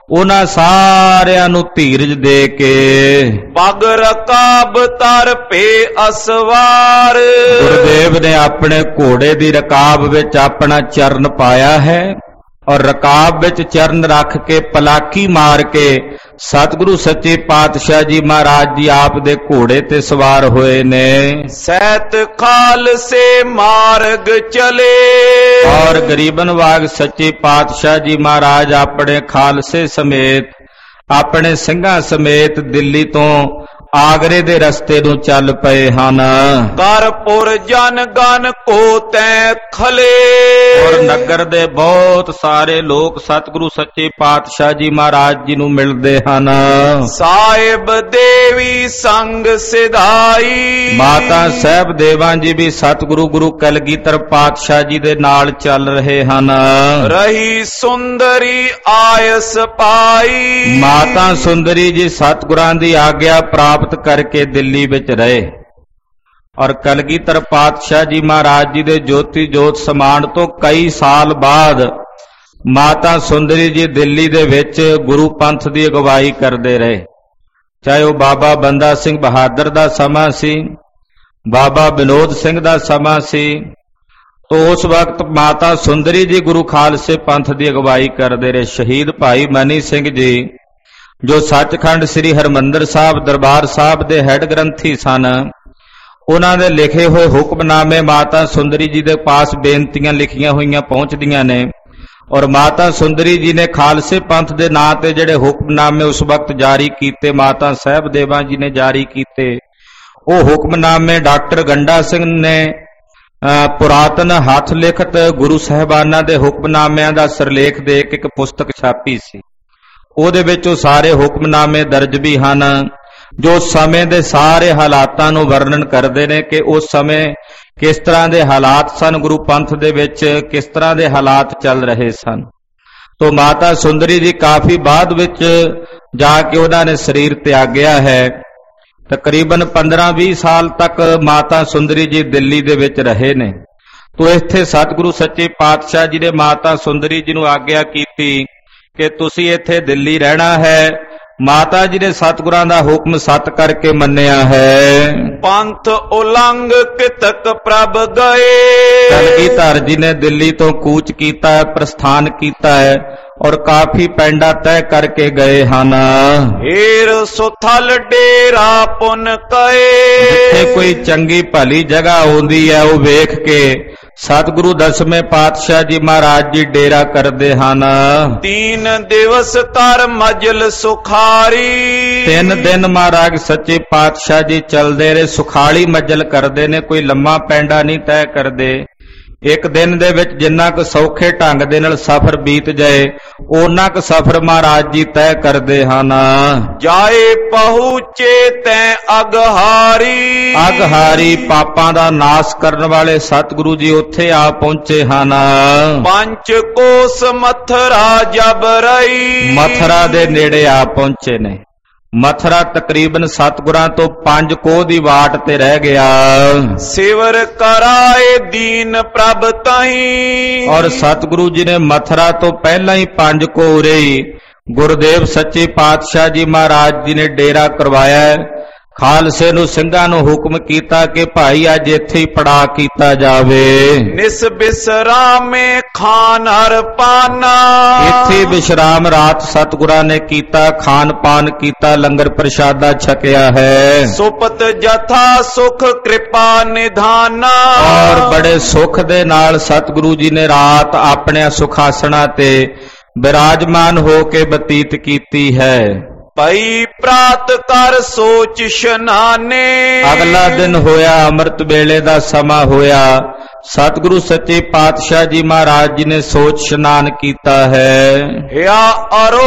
ਉਹਨਾਂ ਸਾਰਿਆਂ ਨੂੰ ਧੀਰਜ ਦੇ ਕੇ ਪਗ ਰਕਾਬ ਤਰ ਪੇ ਅਸਵਾਰ। ਗੁਰਦੇਵ ਨੇ ਆਪਣੇ ਘੋੜੇ ਦੀ ਰਕਾਬ ਵਿੱਚ ਆਪਣਾ ਚਰਨ ਪਾਇਆ ਹੈ ਔਰ ਰਕਾਬ ਵਿੱਚ ਚਰਨ ਰੱਖ ਕੇ ਪਲਾਕੀ ਮਾਰ ਕੇ ਸਤਿਗੁਰੂ ਸੱਚੇ ਪਾਤਸ਼ਾਹ ਜੀ ਮਹਾਰਾਜ ਜੀ ਆਪ ਦੇ ਘੋੜੇ ਤੇ ਸਵਾਰ ਹੋਏ ਨੇ। ਸੈਤ ਖਾਲਸੇ ਮਾਰਗ ਚਲੇ। ਔਰ ਗਰੀਬਨ ਵਾਗ ਸੱਚੇ ਪਾਤਸ਼ਾਹ ਜੀ ਮਹਾਰਾਜ ਆਪਣੇ ਖਾਲਸੇ ਸਮੇਤ ਆਪਣੇ ਸਿੰਘਾਂ ਸਮੇਤ ਦਿੱਲੀ ਤੋਂ ਆਗਰੇ ਦੇ ਰਸਤੇ ਨੂੰ ਚੱਲ ਪਏ ਹਨ। ਕਰਪੁਰ ਜਨ ਗਨ ਕੋ ਤੈ ਖਲੇ। ਔਰ ਨਗਰ ਦੇ ਬਹੁਤ ਸਾਰੇ ਲੋਕ ਸਤਿਗੁਰੂ ਸੱਚੇ ਪਾਤਸ਼ਾਹ ਜੀ ਮਹਾਰਾਜ ਜੀ ਨੂੰ ਮਿਲਦੇ ਹਨ। ਸਾਹਿਬ ਦੇਵੀ ਸੰਗ ਸਿਧਾਈ। ਮਾਤਾ ਸਾਹਿਬ ਦੇਵਾਂ ਜੀ ਵੀ ਸਤਿਗੁਰੂ ਗੁਰੂ ਕਲਗੀਧਰ ਪਾਤਸ਼ਾਹ ਜੀ ਦੇ ਨਾਲ ਚੱਲ ਰਹੇ ਹਨ। ਰਹੀ ਸੁੰਦਰੀ ਆਇਸ ਪਾਈ। ਮਾਤਾ ਸੁੰਦਰੀ ਜੀ ਸਤਿਗੁਰਾਂ ਦੀ ਆਗਿਆ ਪ੍ਰਾਪਤ ਕਰਕੇ ਦਿੱਲੀ ਵਿੱਚ ਰਹੇ ਔਰ ਕਲਗੀਧਰ ਪਾਤਸ਼ਾਹ ਜੀ ਮਹਾਰਾਜ ਜੀ ਦੇ ਜੋਤੀ ਜੋਤ ਸਮਾਨ ਤੋਂ ਕਈ ਸਾਲ ਬਾਅਦ ਮਾਤਾ ਸੁੰਦਰੀ ਜੀ ਦਿੱਲੀ ਦੇ ਵਿੱਚ ਗੁਰੂ ਪੰਥ ਦੀ ਅਗਵਾਈ ਕਰਦੇ ਰਹੇ। ਚਾਹੇ ਉਹ ਬਾਬਾ ਬੰਦਾ ਸਿੰਘ ਬਹਾਦਰ ਦਾ ਸਮਾਂ ਸੀ, ਬਾਬਾ ਵਿਨੋਦ ਸਿੰਘ ਦਾ ਸਮਾਂ ਸੀ, तो उस वक्त माता सुंदरी जी गुरु खालसे पंथ की अगवाई करते रहे। शहीद भाई मनी सिंह जी जो सचखंड श्री हरमंदर साहब दरबार साहब के हैड ग्रंथी सन, उन्होंने लिखे हुए हुक्मनामे माता सुंदरी जी के पास बेनतियां लिखियां हुई पहुंचदियां ने और माता सुंदरी जी ने खालसे पंथ के नां ते जिहड़े हुक्मनामे उस वक्त जारी किए, माता साहब देवा जी ने जारी किए, वो हुक्मनामे डॉक्टर गंडा सिंह ने पुरातन हथ लिखत गुरु साहिबाना दे हुक्मनामिਆਂ ਦਾ सिरलेख दे के एक पुस्तक छापी सी। ਉਹਦੇ ਵਿੱਚ ਉਹ ਸਾਰੇ ਹੁਕਮਨਾਮੇ ਦਰਜ ਵੀ ਹਨ ਜੋ ਸਮੇਂ ਦੇ ਸਾਰੇ ਹਾਲਾਤਾਂ ਨੂੰ ਵਰਣਨ ਕਰਦੇ ਨੇ ਕਿ ਉਸ ਸਮੇਂ ਕਿਸ ਤਰ੍ਹਾਂ ਦੇ ਹਾਲਾਤ ਸਨ, ਗੁਰੂ ਪੰਥ ਦੇ ਵਿੱਚ ਕਿਸ ਤਰ੍ਹਾਂ ਦੇ ਹਾਲਾਤ ਚੱਲ ਰਹੇ ਸਨ। तो माता सुंदरी जी काफी बाद विच जाके उन्होंने शरीर त्यागया है। तकरीबन 15-20 साल तक माता सुंदरी जी दिल्ली दे विच रहे ने। तो इत्थे सतगुरु सच्चे पातशाह जी ने माता सुंदरी जी नूं आग्या कीती कि तुसीं इत्थे दिल्ली रहना है। माता जी ने सतगुरां दा हुक्म सत करके मन्निया है। पंथ उलंघ कितक प्रभ गए। कलगीधर जी ने दिल्ली तो कूच कीता है, प्रस्थान कीता है और काफी पेंडा तय करके गए हन। हेर सुथल डेरा पुन कए। जिथे कोई चंगी भली जगह होंदी है वो वेख के सतगुरु 10वें पातशाह जी महाराज जी डेरा करते हैं। 3 दिवस कर मजल सुखारी। 3 दिन महाराज सच्चे पातशाह जी चलते रहे, सुखाली मजल करते ने, कोई लम्मा पेंडा नहीं तय करते। एक दिन दे विच जिन्ना क सौखे ढंग दे नाल सफर बीत जाए ओना क सफर महाराज जी तय करते हैं। जाए पहुंचे तै अगहारी। अगहारी पापां दा नाश करन वाले सतगुरु जी उत्थे आ पहुंचे हैं। पंचकोस मथुरा जब रही। मथुरा दे नेड़े आ पहुंचे ने। मथुरा तकरीबन सतगुरां तो 5 कोह दी वाट ते रह गया। सिवर कराए दीन प्रभ ताहीं। और सतगुरु जी ने मथुरा तो पहला ही 5 कोह रही गुरुदेव सच्चे पातशाह जी महाराज जी ने डेरा करवाया है। खालसे नूं ਸਿੰਘਾਂ ਨੂੰ हुक्म कीता कि भाई अज इत्थे ही पड़ा कीता जावे। निस बिसरामे खान हर पाना। इत्थे विश्राम रात सतगुरां ने कीता, खान पान कीता, लंगर प्रसादा छकिया है। सुपत जथा सुख कृपा निधाना। और बड़े सुख दे नाल सतगुरु जी ने रात अपने सुखासना ते विराजमान हो के बतीत कीती है। पई प्रात कर सोच शनाने। अगला दिन होया अमृत वेले दा समा होया। सतगुरु सच्चे पातशाह जी महाराज जी ने सोच स्नान कीता है। या अरो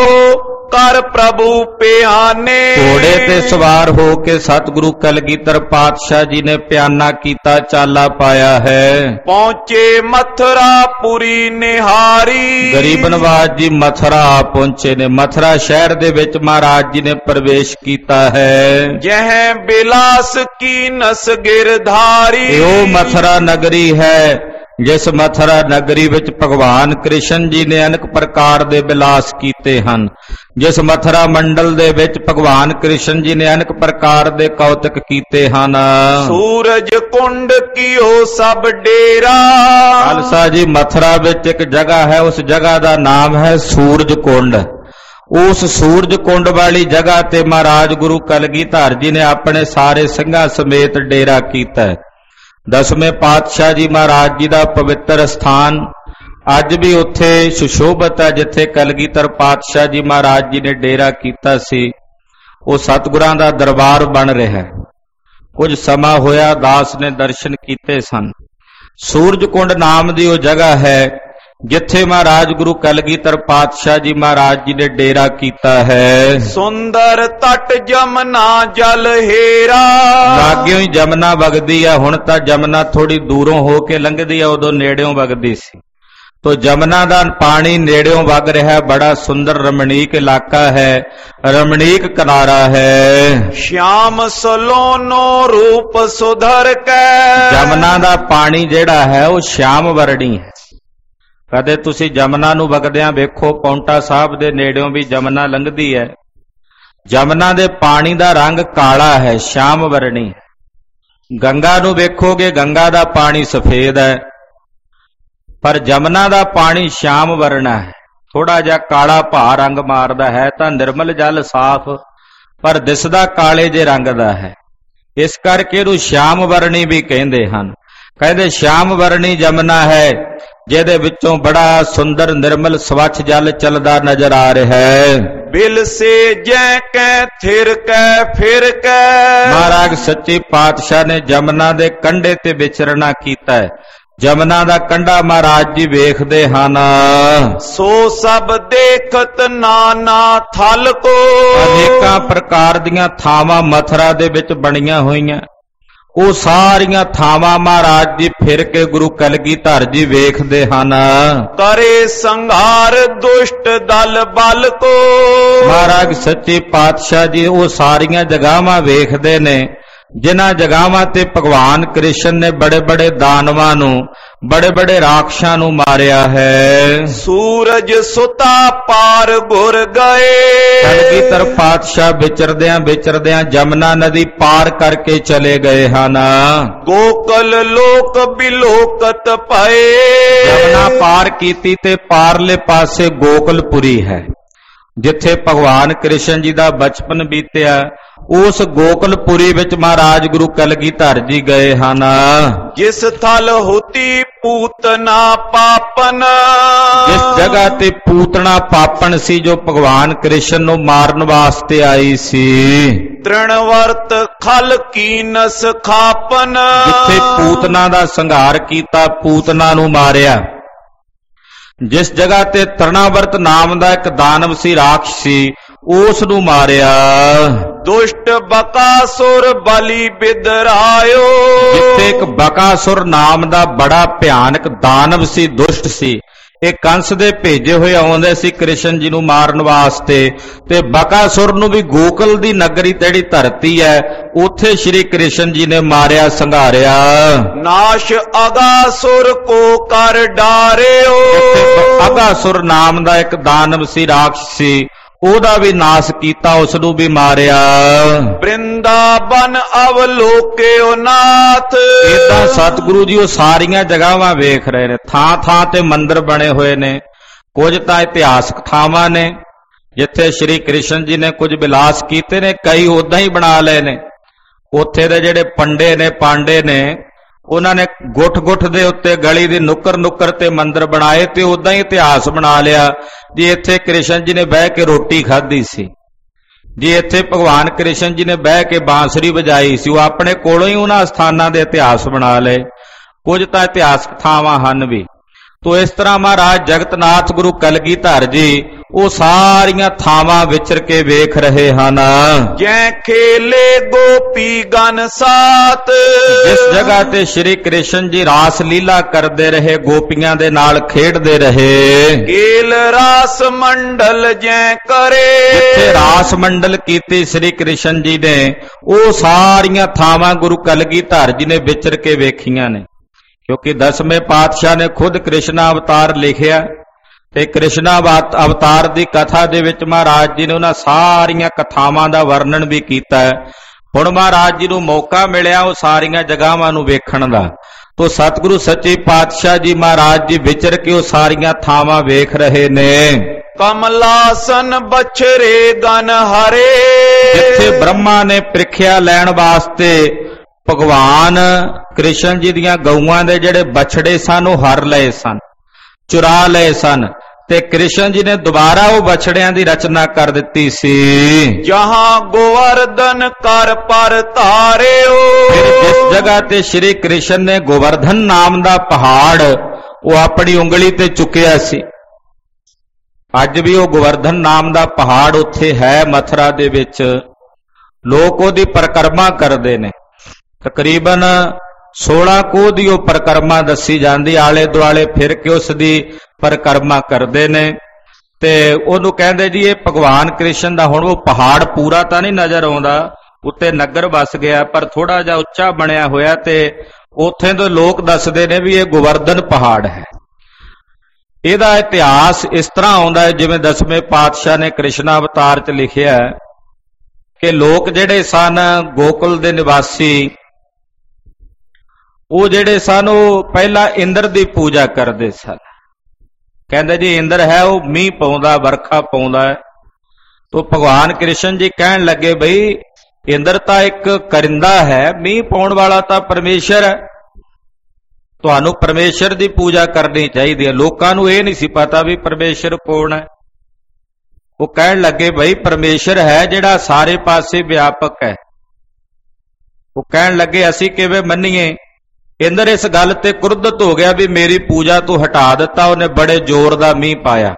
कर प्रभु प्याने। घोड़े ते सवार हो के सतगुरु कलगीधर पातशाह जी ने प्याना कीता, चाला पाया है। पहुंचे मथुरा पुरी निहारी। गरीब नवाज जी मथुरा पहुंचे ने। मथुरा शहर दे विच महाराज जी ने प्रवेश कीता है। जह बिलास की नस गिरधारी। यो मथुरा नगरी है ਜਿਸ ਮਥੁਰਾ ਨਗਰੀ ਵਿੱਚ ਭਗਵਾਨ ਕ੍ਰਿਸ਼ਨ ਜੀ ਨੇ ਅਨੇਕ ਪ੍ਰਕਾਰ ਦੇ ਵਿਲਾਸ ਕੀਤੇ ਹਨ। ਜਿਸ ਮਥੁਰਾ ਮੰਡਲ ਦੇ ਵਿੱਚ ਭਗਵਾਨ ਕ੍ਰਿਸ਼ਨ ਜੀ ਨੇ ਅਨੇਕ ਪ੍ਰਕਾਰ ਦੇ ਕੌਤਕ ਕੀਤੇ ਹਨ। ਸੂਰਜ ਕੁੰਡ ਕੀਓ ਸਭ ਡੇਰਾ। ਖਾਲਸਾ ਜੀ, ਮਥੁਰਾ ਵਿੱਚ ਇੱਕ ਜਗ੍ਹਾ ਹੈ, ਉਸ ਜਗ੍ਹਾ ਦਾ ਨਾਮ ਹੈ ਸੂਰਜ ਕੁੰਡ। ਉਸ ਸੂਰਜ ਕੁੰਡ ਵਾਲੀ ਜਗ੍ਹਾ ਤੇ ਮਹਾਰਾਜ ਗੁਰੂ ਕਲਗੀਧਰ ਜੀ ਨੇ ਆਪਣੇ ਸਾਰੇ ਸਿੰਘਾਂ ਸਮੇਤ ਡੇਰਾ ਕੀਤਾ ਹੈ। ਦਸਵੇਂ ਪਾਤਸ਼ਾਹ ਜੀ ਮਹਾਰਾਜ ਜੀ ਦਾ ਪਵਿੱਤਰ ਸਥਾਨ ਅੱਜ ਵੀ ਉੱਥੇ ਸੁਸ਼ੋਭਿਤ ਹੈ, ਜਿੱਥੇ ਕਲਗੀਧਰ ਪਾਤਸ਼ਾਹ ਜੀ ਮਹਾਰਾਜ ਜੀ ਨੇ ਡੇਰਾ ਕੀਤਾ ਸੀ। ਉਹ ਸਤਿਗੁਰਾਂ ਦਾ ਦਰਬਾਰ ਬਣ ਰਿਹਾ ਹੈ। ਕੁਝ ਸਮਾਂ ਹੋਇਆ ਦਾਸ ਨੇ ਦਰਸ਼ਨ ਕੀਤੇ ਸਨ। ਸੂਰਜ ਕੁੰਡ ਨਾਮ ਦੀ ਉਹ ਜਗ੍ਹਾ ਹੈ ਜਿੱਥੇ ਮਹਾਰਾਜ ਗੁਰੂ ਕਲਗੀਧਰ ਪਾਤਸ਼ਾਹ ਜੀ ਮਹਾਰਾਜ ਜੀ ਨੇ ਡੇਰਾ ਕੀਤਾ ਹੈ। ਸੁੰਦਰ ਤਟ ਜਮਨਾ ਜਲ ਹੇਰਾ। ਲਾਗਿਓਂ ਹੀ ਜਮਨਾ ਵਗਦੀ ਆ। ਹੁਣ ਤਾਂ ਜਮਨਾ ਥੋੜੀ ਦੂਰੋਂ ਹੋ ਕੇ ਲੰਘਦੀ ਆ, ਉਦੋਂ ਨੇੜਿਓਂ ਵਗਦੀ ਸੀ। ਤੋ ਜਮਨਾ ਦਾ ਪਾਣੀ ਨੇੜਿਓਂ ਵਗ ਰਿਹਾ। ਬੜਾ ਸੁੰਦਰ ਰਮਣੀਕ ਇਲਾਕਾ ਹੈ, ਰਮਣੀਕ ਕਿਨਾਰਾ ਹੈ। ਸ਼ਿਆਮ ਸਲੋਨੋ ਰੂਪ ਸੁਧਰ ਕੈ। ਜਮਨਾ ਦਾ ਪਾਣੀ ਜਿਹੜਾ ਹੈ ਉਹ ਸ਼ਿਆਮ ਵਰਣੀ ਹੈ। ਕਦੇ ਤੁਸੀਂ ਜਮਨਾ ਨੂੰ ਵਗਦਿਆਂ ਵੇਖੋ, ਪੌਂਟਾ ਸਾਹਿਬ ਦੇ ਨੇੜਿਓਂ ਵੀ ਜਮਨਾ ਲੰਘਦੀ ਹੈ। ਜਮਨਾ ਦੇ ਪਾਣੀ ਦਾ ਰੰਗ ਕਾਲਾ ਹੈ, ਸ਼ਾਮ ਵਰਣੀ ਹੈ। ਗੰਗਾ ਨੂੰ ਵੇਖੋਗੇ, ਗੰਗਾ ਦਾ ਪਾਣੀ ਸਫੇਦ ਹੈ, ਪਰ ਜਮਨਾ ਦਾ ਪਾਣੀ ਸ਼ਾਮ ਵਰਣਾ ਹੈ। ਥੋੜਾ ਜਿਹਾ ਕਾਲਾ ਭਾ ਰੰਗ ਮਾਰਦਾ ਹੈ, ਤਾਂ ਨਿਰਮਲ ਜਲ ਸਾਫ਼, ਪਰ ਦਿਸਦਾ ਕਾਲੇ ਜੇ ਰੰਗ ਦਾ ਹੈ। ਇਸ ਕਰਕੇ ਇਹਨੂੰ ਸ਼ਾਮ ਵਰਣੀ ਵੀ ਕਹਿੰਦੇ ਹਨ। ਕਹਿੰਦੇ ਸ਼ਾਮ ਵਰਣੀ ਜਮਨਾ ਹੈ, ਜਿਹਦੇ ਵਿੱਚੋਂ ਬੜਾ ਸੁੰਦਰ ਨਿਰਮਲ ਸਵੱਛ ਜਲ ਚੱਲਦਾ ਨਜ਼ਰ ਆ ਰਿਹਾ ਹੈ। ਬਿਲ ਸੇ ਜੈ ਕੈ ਥਿਰ ਕੈ ਫਿਰ ਕੈ। ਮਹਾਰਾਜ ਸੱਚੇ ਪਾਤਸ਼ਾਹ ਨੇ ਜਮਨਾ ਦੇ ਕੰਢੇ ਤੇ ਵਿਚਰਨਾ ਕੀਤਾ ਹੈ। ਜਮਨਾ ਦਾ ਕੰਢਾ ਮਹਾਰਾਜ ਜੀ ਵੇਖਦੇ ਹਨ। ਸੋ ਸਭ ਦੇਖਤ ਨਾਨਾ ਥਲ ਕੋ। ਅਨੇਕਾਂ ਪ੍ਰਕਾਰ ਦੀਆਂ ਥਾਵਾਂ ਮਥੁਰਾ ਦੇ ਵਿੱਚ ਬਣੀਆਂ ਹੋਈਆਂ। ਉਹ ਸਾਰੀਆਂ ਥਾਵਾਂ ਮਹਾਰਾਜ ਜੀ ਫਿਰ ਕੇ ਗੁਰੂ ਕਲਗੀਧਰ ਜੀ ਵੇਖਦੇ ਹਨ। ਕਰੇ ਸੰਘਾਰ ਦੁਸ਼ਟ ਦਲ ਬਲ ਕੋ। ਮਹਾਰਾਜ ਸੱਚੇ ਪਾਤਸ਼ਾਹ ਜੀ ਉਹ ਸਾਰੀਆਂ ਜਗ੍ਹਾਵਾਂ ਵੇਖਦੇ ਨੇ ਜਿਨ੍ਹਾਂ ਜਗ੍ਹਾਵਾਂ ਤੇ ਭਗਵਾਨ ਕ੍ਰਿਸ਼ਨ ਨੇ ਬੜੇ ਬੜੇ ਦਾਨਵਾਂ ਨੂੰ, ਬੜੇ ਬੜੇ ਰਾਖਸ਼ਾਂ ਨੂੰ ਮਾਰਿਆ ਹੈ। ਸੂਰਜ ਸੁਤਾ ਪਾਰ ਗੁਰ ਗਏ। ਕਲਗੀਧਰ ਪਾਤਸ਼ਾਹ ਵਿਚਰਦਿਆਂ ਵਿਚਰਦਿਆਂ ਜਮਨਾ ਨਦੀ ਪਾਰ ਕਰਕੇ ਚਲੇ ਗਏ ਹਨ। ਗੋਕਲ ਲੋਕ ਬਿਲੋਕਤ ਪਏ। ਜਮਨਾ ਪਾਰ ਕੀਤੀ ਤੇ ਪਾਰਲੇ ਪਾਸੇ ਗੋਕਲਪੁਰੀ ਹੈ, ਜਿੱਥੇ ਭਗਵਾਨ ਕ੍ਰਿਸ਼ਨ ਜੀ ਦਾ ਬਚਪਨ ਬੀਤਿਆ। ਉਸ ਗੋਕਲਪੁਰੀ ਵਿੱਚ ਮਹਾਰਾਜ ਗੁਰੂ ਕਲਗੀਧਰ ਜੀ ਗਏ ਹਨ। ਜਿਸ ਥਲ ਹੋਤੀ ਪੂਤਨਾ ਪਾਪਨ। ਜਿਸ ਜਗ੍ਹਾ ਤੇ ਪੂਤਨਾ ਪਾਪਨ ਸੀ, ਜੋ ਭਗਵਾਨ ਕ੍ਰਿਸ਼ਨ ਨੂੰ ਮਾਰਨ ਵਾਸਤੇ ਆਈ ਸੀ। ਤ੍ਰਿਣਵਰਤ ਖਲ ਕੀਨਸ ਖਾਪਨ। ਜਿੱਥੇ ਪੂਤਨਾ ਦਾ ਸੰਘਾਰ ਕੀਤਾ, ਪੂਤਨਾ ਨੂੰ ਮਾਰਿਆ। ਜਿਸ ਜਗ੍ਹਾ ਤੇ ਤ੍ਰਿਣਵਰਤ ਨਾਮ ਦਾ ਇੱਕ ਦਾਨਵ ਸੀ, ਰਾਖਸ਼ ਸੀ, ਉਸ ਨੂੰ ਮਾਰਿਆ। ਦੁਸ਼ਟ ਬਕਾਸੁਰ ਬਲੀ ਬਿਦਰਾਇਓ। ਜਿੱਥੇ ਇੱਕ ਬਕਾਸੁਰ ਨਾਮ ਦਾ ਬੜਾ ਭਿਆਨਕ ਦਾਨਵ ਸੀ, ਦੁਸ਼ਟ ਸੀ। ਇਹ ਕੰਸ ਦੇ ਭੇਜੇ ਹੋਏ ਆਉਂਦੇ ਸੀ ਕ੍ਰਿਸ਼ਨ ਜੀ ਨੂੰ ਮਾਰਨ ਵਾਸਤੇ, ਤੇ ਬਕਾਸੁਰ ਨੂੰ ਵੀ ਗੋਕਲ ਦੀ ਨਗਰੀ ਜਿਹੜੀ ਧਰਤੀ ਹੈ ਉੱਥੇ ਸ਼੍ਰੀ ਕ੍ਰਿਸ਼ਨ ਜੀ ਨੇ ਮਾਰਿਆ, ਸੰਘਾਰਿਆ। ਨਾਸ਼ ਅਗਾਸੁਰ ਕੋ ਕਰ ਡਾਰਿਓ। ਅਗਾਸੁਰ ਨਾਮ ਦਾ ਇੱਕ ਦਾਨਵ ਸੀ, ਰਾਖਸ਼ ਸੀ, ਉਹਦਾ ਵੀ ਨਾਸ ਕੀਤਾ, ਉਸ ਨੂੰ ਵੀ ਮਾਰਿਆ। ਬ੍ਰਿੰਦਾਵਨ ਅਵਲੋਕਿਓ ਨਾਥ। ਇਦਾਂ ਸਤਿਗੁਰੂ ਜੀ ਉਹ ਸਾਰੀਆਂ ਜਗ੍ਹਾਵਾਂ ਵੇਖ ਰਹੇ ਨੇ। ਥਾਂ ਥਾਂ ਤੇ ਮੰਦਿਰ ਬਣੇ ਹੋਏ ਨੇ। ਕੁਝ ਤਾਂ ਇਤਿਹਾਸਕ ਥਾਵਾਂ ਨੇ ਜਿੱਥੇ ਸ਼੍ਰੀ ਕ੍ਰਿਸ਼ਨ ਜੀ ਨੇ ਕੁਝ ਵਿਲਾਸ ਕੀਤੇ ਨੇ, ਕਈ ਉਦਾਂ ਹੀ ਬਣਾ ਲਏ ਨੇ। ਉੱਥੇ ਦੇ ਜਿਹੜੇ ਪੰਡੇ ਨੇ, ਪਾਂਡੇ ਨੇ, ਉਹਨਾਂ ਨੇ ਗੁੱਠ ਦੇ ਉੱਤੇ ਗਲੀ ਦੀ ਨੁੱਕਰ ਨੁੱਕਰ ਤੇ ਮੰਦਿਰ ਬਣਾਏ ਤੇ ਉਦਾਂ ਹੀ ਇਤਿਹਾਸ ਬਣਾ ਲਿਆ ਜੀ ਇੱਥੇ ਕ੍ਰਿਸ਼ਨ ਜੀ ਨੇ ਬਹਿ ਕੇ ਰੋਟੀ ਖਾਧੀ ਸੀ, ਜੀ ਇੱਥੇ ਭਗਵਾਨ ਕ੍ਰਿਸ਼ਨ ਜੀ ਨੇ ਬਹਿ ਕੇ ਬਾਂਸੁਰੀ ਵਜਾਈ ਸੀ। ਉਹ ਆਪਣੇ ਕੋਲੋਂ ਹੀ ਉਹਨਾਂ ਸਥਾਨਾਂ ਦੇ ਇਤਿਹਾਸ ਬਣਾ ਲਏ। ਕੁਝ ਤਾਂ ਇਤਿਹਾਸਕ ਥਾਵਾਂ ਹਨ ਵੀ। ਤੋ ਇਸ ਤਰ੍ਹਾਂ ਮਹਾਰਾਜ ਜਗਤਨਾਥ ਗੁਰੂ ਕਲਗੀਧਰ ਜੀ ਉਹ ਸਾਰੀਆਂ ਥਾਵਾਂ ਵਿਚਰ ਕੇ ਵੇਖ ਰਹੇ ਹਨ। ਜੈ ਖੇਲੇ ਗੋਪੀ ਗਨ ਸਾਤ। ਜਿਸ ਜਗ੍ਹਾ ਤੇ ਸ਼੍ਰੀ ਕ੍ਰਿਸ਼ਨ ਜੀ ਰਾਸ ਲੀਲਾ ਕਰਦੇ ਰਹੇ, ਗੋਪੀਆਂ ਦੇ ਨਾਲ ਖੇਡਦੇ ਰਹੇ। ਕੇਲ ਰਾਸ ਮੰਡਲ ਜੈ ਕਰੇ। ਜਿੱਥੇ ਰਾਸ ਮੰਡਲ ਕੀਤੀ ਸ਼੍ਰੀ ਕ੍ਰਿਸ਼ਨ ਜੀ ਨੇ, ਉਹ ਸਾਰੀਆਂ ਥਾਵਾਂ ਗੁਰੂ ਕਲਗੀਧਰ ਜੀ ਨੇ ਵਿਚਰ ਕੇ ਵੇਖੀਆਂ ਨੇ। क्योंकि 10वें पातशाह ने खुद कृष्णा अवतार लिखिया ते कृष्णा अवतार की कथा दे विच महाराज जी ने उन्हां सारियां कथावां दा वर्णन भी कीता है। हुण महाराज जी नूं मौका मिलिया वो सारियां जगहावां नूं वेखण दा, तो सतगुरु सच्चे पातशाह जी महाराज जी विचर के वो सारियां थावां वेख रहे ने। कमलासन बछरे गन हरे, जिथे ब्रह्मा ने प्रीख्या लैण वास्ते भगवान कृष्ण जी दियां गऊआं दे जिहड़े बछड़े सन वो हर लए सन, चुरा लए सन, ते कृष्ण जी ने दोबारा वो बछड़ियां दी रचना कर दिती सी। जहां गोवर्धन कर पर तारे हो, फिर जिस जगह ते श्री कृष्ण ने गोवर्धन नाम दा पहाड़ वो अपनी उंगली ते चुकिया सी, अज भी वो गोवर्धन नाम दा पहाड़ उत्थे है मथुरा दे विच। लोग ओदी परिक्रमा करदे ने, तकरीबन 16 कोह दी वो परिक्रमा दसी जांदी, आले दुआले फिर के उस दी परिक्रमा करदे ने ते ओनू कहंदे जी ये भगवान कृष्ण दा हुण वो पहाड़ पूरा तां नहीं नजर आउंदा, उत्ते नगर बस गया पर थोड़ा जिहा उच्चा बनिया होया ते उत्थे दे लोक दसदे ने भी ये गोवर्धन पहाड़ है। ਇਹਦਾ इतिहास इस तरह आउंदा है जिवें 10वें पातशाह ने कृष्णा अवतार च लिखिया कि लोक जिहड़े सन गोकुल दे निवासी वो जिहड़े सन वो पहला इंद्र दी पूजा करदे सन। कहंदे जी इंद्र है वो मींह पाउंदा वरखा पाउंदा है, तो भगवान कृष्ण जी कहण लगे बई इंद्र तां एक करिंदा है, मींह पाउण वाला तां परमेश्वर है, तुहानू परमेश्वर की पूजा करनी चाहिए। लोकां नू ये नहीं सी पता भी परमेश्वर कौन है। वो कहण लगे भाई परमेश्वर है जिहड़ा सारे पासे व्यापक है। वो कहण लगे असी किवें मन्नीए। इंद्र इस गल ते क्रुद्ध हो गया भी मेरी पूजा तू हटा दिता, उन्हें बड़े जोर दा मींह पाया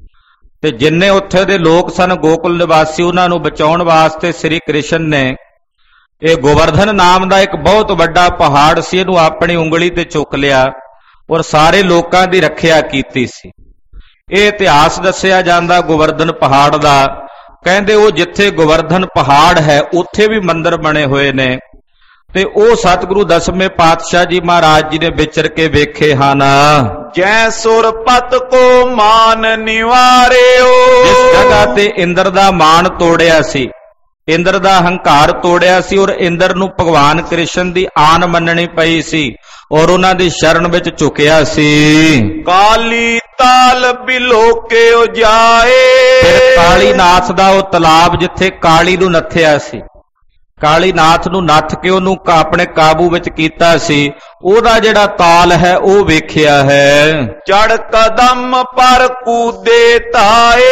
ते जिन्ने उत्थे दे लोग सन गोकुल निवासी उन्हां नू बचाउण वास्ते श्री कृष्ण ने ये गोवर्धन नाम का एक बहुत बड़ा पहाड़ सी, इहनूं अपनी उंगली ते चुक लिया और सारे लोकां दी रखिया कीती सी। ये इतिहास दस्सिया जांदा गोवर्धन पहाड़ दा। कहंदे वो जिथे गोवर्धन पहाड़ है उत्थे भी मंदिर बने हुए ने ते ओ सतगुरु 10वें पातशाह जी महाराज जी ने विचर के वेखे हन। जै सुरपत को मान निवारे हो, जिस जगह ते इंद्र दा मान तोड़िया सी, इंद्र दा हंकार तोड़िया सी और इंद्र नू भगवान कृष्ण दी आन मननी पई सी और उन्हां दी शरण विच झुकिया सी। काली ताल बिलोके जाए, फिर काली नाथ दा वो तलाब जिथे काली नू नथिया सी, काली नाथ नू नथ के उहनू अपने काबू विच कीता सी, ओदा जिहड़ा ताल है वो वेखिया है। चढ़ कदम पर कूदे ताए,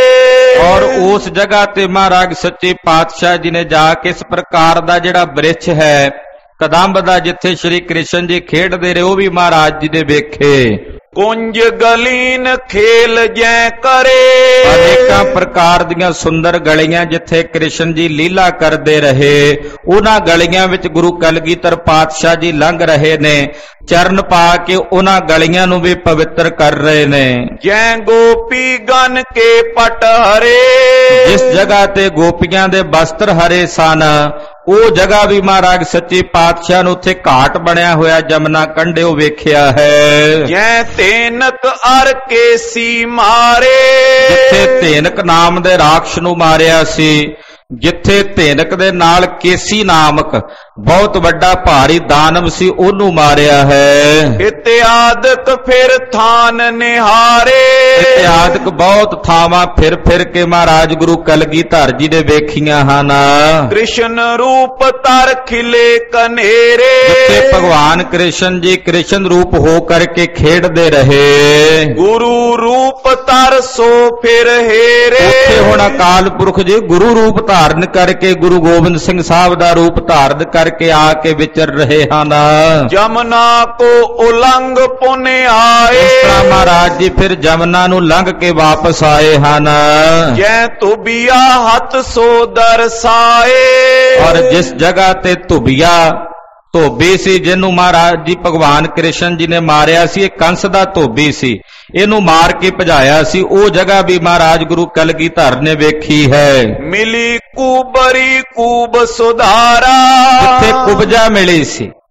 और उस जगह ते महाराज सच्चे पातशाह जी ने जाके इस प्रकार दा जिहड़ा वृक्ष है कदंब दा जिथे श्री कृष्ण जी खेडदे रहे वो भी महाराज जी ने वेखे। कुंज गलीन खेल जै करे, अनेकां प्रकार दियां सुंदर गलियां जिथे कृष्ण जी लीला करते रहे उन्हां गलियां विच गुरु कलगीधर पातशाह जी लंघ रहे ने, चरण पा के उन्हां गलियां नूं भी पवित्र कर रहे ने। जै गोपी गन के पट हरे, जिस जगह ते गोपियां दे वस्त्र हरे सन वो जगह भी महाराज सच्चे पातशाह नूं उत्थे घाट बनिया होया जमुना कंढे वो वेखिया है। जै तेनक अर केसी मारे, जिथे तेनक नाम दे राक्षस नूं मारिया सी, जिथे तेनक दे नाल केसी नामक बहुत बड़ा भारी दानव सी ओनू मारिया है। इत्यादक फिर थान निहारे, इत्यादक बहुत थावां फिर फिर के महाराज गुरु कलगीधर जी ने वेखियां हन। कृष्ण रूप तर खिले कनेरे, जिथे भगवान कृष्ण जी कृष्ण रूप हो करके खेडदे रहे। गुरु रूप तर सो फिर हेरे, उत्थे हुण अकाल पुरख जी गुरु रूप धारण करके गुरु गोबिंद सिंह साहब दा रूप धारण करके आके विचर रहे हन। जमुना को उलंघ पुने आए, महाराज जी फिर जमुना नू लंघ के वापस आए हन। जै तुबिया हथ सो दरसाए, और जिस जगह ते तुबिया धोबी सी जिन्नू महाराज जी भगवान कृष्ण जी ने मारिया सी, कंस दा धोबी सी, इनू मार के भजाया सी, ओ जगह भी महाराज गुरु कलगीधर ने वेखी है। मिली कुबरी कूब सुधारा, जिथे कुबजा मिली सी,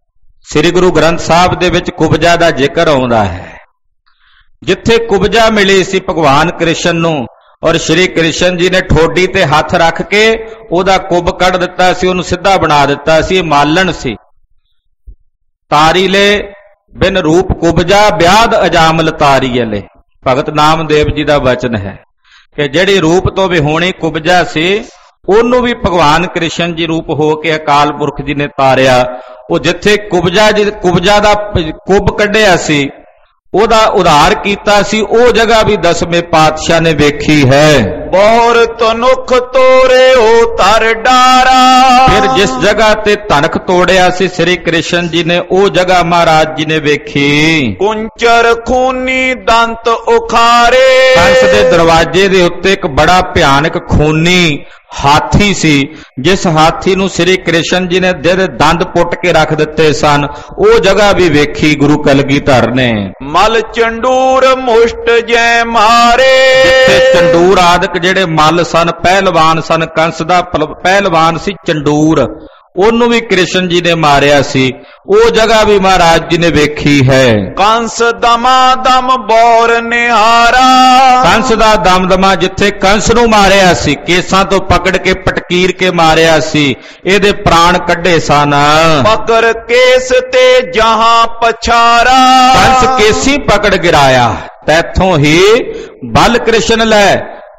ਸ੍ਰੀ ਗੁਰੂ ਗ੍ਰੰਥ ਸਾਹਿਬ ਦੇ ਵਿੱਚ ਕੁਬਜਾ ਦਾ ਜ਼ਿਕਰ ਆਉਂਦਾ ਹੈ। ਜਿੱਥੇ ਕੁਬਜਾ ਮਿਲੀ ਸੀ ਭਗਵਾਨ ਕ੍ਰਿਸ਼ਨ ਨੂੰ, ਔਰ ਸ਼੍ਰੀ ਕ੍ਰਿਸ਼ਨ ਜੀ ਨੇ ਠੋਡੀ ਤੇ ਹੱਥ ਰੱਖ ਕੇ ਉਹਦਾ ਕੁਬ ਕੱਢ ਦਿੱਤਾ ਸੀ, ਉਹਨੂੰ ਸਿੱਧਾ ਬਣਾ ਦਿੱਤਾ ਸੀ। ਇਹ ਮਾਲਣ ਸੀ। ਤਾਰੀ ਲੈ ਬਿਨ ਰੂਪ ਕੁਬਜਾ ਵਿਆਦ ਅਜਾਮਲ ਤਾਰੀਅਲੇ, ਭਗਤ ਨਾਮਦੇਵ ਜੀ ਦਾ ਵਚਨ ਹੈ ਕਿ ਜਿਹੜੀ ਰੂਪ ਤੋਂ ਵਿਹੋਣੀ ਕੁਬਜਾ ਸੀ, ਉਹਨੂੰ ਵੀ ਭਗਵਾਨ ਕ੍ਰਿਸ਼ਨ ਜੀ ਰੂਪ ਹੋ ਕੇ ਅਕਾਲ ਪੁਰਖ ਜੀ ਨੇ ਤਾਰਿਆ। ਉਹ ਜਿੱਥੇ ਕੁਬਜਾ ਦਾ ਕੁਬ ਕੱਢਿਆ ਸੀ, ਉਹਦਾ ਉਧਾਰ ਕੀਤਾ ਸੀ, ਉਹ ਜਗ੍ਹਾ ਵੀ ਦਸਵੇਂ ਪਾਤਸ਼ਾਹ ਨੇ ਵੇਖੀ ਹੈ। ਬੋਰ ਤਨੁਖ ਤੋਰੇ ਹੋ ਤਰ ਡਾਰਾ, ਫਿਰ ਜਿਸ ਜਗ੍ਹਾ ਤੇ ਧਨਖ ਤੋੜਿਆ ਸੀ ਸ੍ਰੀ ਕ੍ਰਿਸ਼ਨ ਜੀ ਨੇ, ਉਹ ਜਗ੍ਹਾ ਮਹਾਰਾਜ ਜੀ ਨੇ ਵੇਖੀ। ਕੁੰਚਰ ਖੂਨੀ ਦੰਤ ਉਖਾਰੇ, ਕੰਸ ਦੇ ਦਰਵਾਜ਼ੇ ਦੇ ਉੱਤੇ ਇੱਕ ਬੜਾ ਭਿਆਨਕ ਖੂਨੀ ਹਾਥੀ ਸੀ, ਜਿਸ ਹਾਥੀ ਨੂੰ ਸ੍ਰੀ ਕ੍ਰਿਸ਼ਨ ਜੀ ਨੇ ਜਿਹਦੇ ਦੰਦ ਪੁੱਟ ਕੇ ਰੱਖ ਦਿੱਤੇ ਸਨ, ਉਹ ਜਗ੍ਹਾ ਵੀ ਵੇਖੀ ਗੁਰੂ ਕਲਗੀਧਰ ਨੇ। ਮਲ ਚੰਡੂਰ ਮੁਸ਼ਟ ਜੈ ਮਾਰੇ, ਜਿੱਥੇ ਚੰਡੂਰ ਆਦਿਕ ਜਿਹੜੇ ਮੱਲ ਸਨ, ਪਹਿਲਵਾਨ ਸਨ, ਕੰਸ ਦਾ ਪਹਿਲਵਾਨ ਸੀ ਚੰਡੂਰ, ਉਹਨੂੰ ਵੀ ਕ੍ਰਿਸ਼ਨ ਜੀ ਨੇ ਮਾਰਿਆ ਸੀ, ਉਹ ਜਗ੍ਹਾ ਵੀ ਮਹਾਰਾਜ ਜੀ ਨੇ ਵੇਖੀ ਹੈ। ਕੰਸ ਦਮਾ ਦਮ ਬੋਰ ਨਿਹਾਰਾ, ਕੰਸ ਦਾ ਦਮਦਮਾ, ਜਿੱਥੇ ਕੰਸ ਨੂੰ ਮਾਰਿਆ ਸੀ, ਕੇਸਾਂ ਤੋਂ ਪਕੜ ਕੇ ਪਟਕੀਰ ਕੇ ਮਾਰਿਆ ਸੀ, ਇਹਦੇ ਪ੍ਰਾਣ ਕੱਢੇ ਸਨ। ਪਕੜ ਕੇਸ ਤੇ ਜਹਾਂ ਪਛਾਰਾ, ਕੰਸ ਕੇਸੀ ਪਕੜ ਗਿਰਾਇਆ, ਤੈਥੋਂ ਹੀ ਬਲ ਕ੍ਰਿਸ਼ਨ ਲੈ,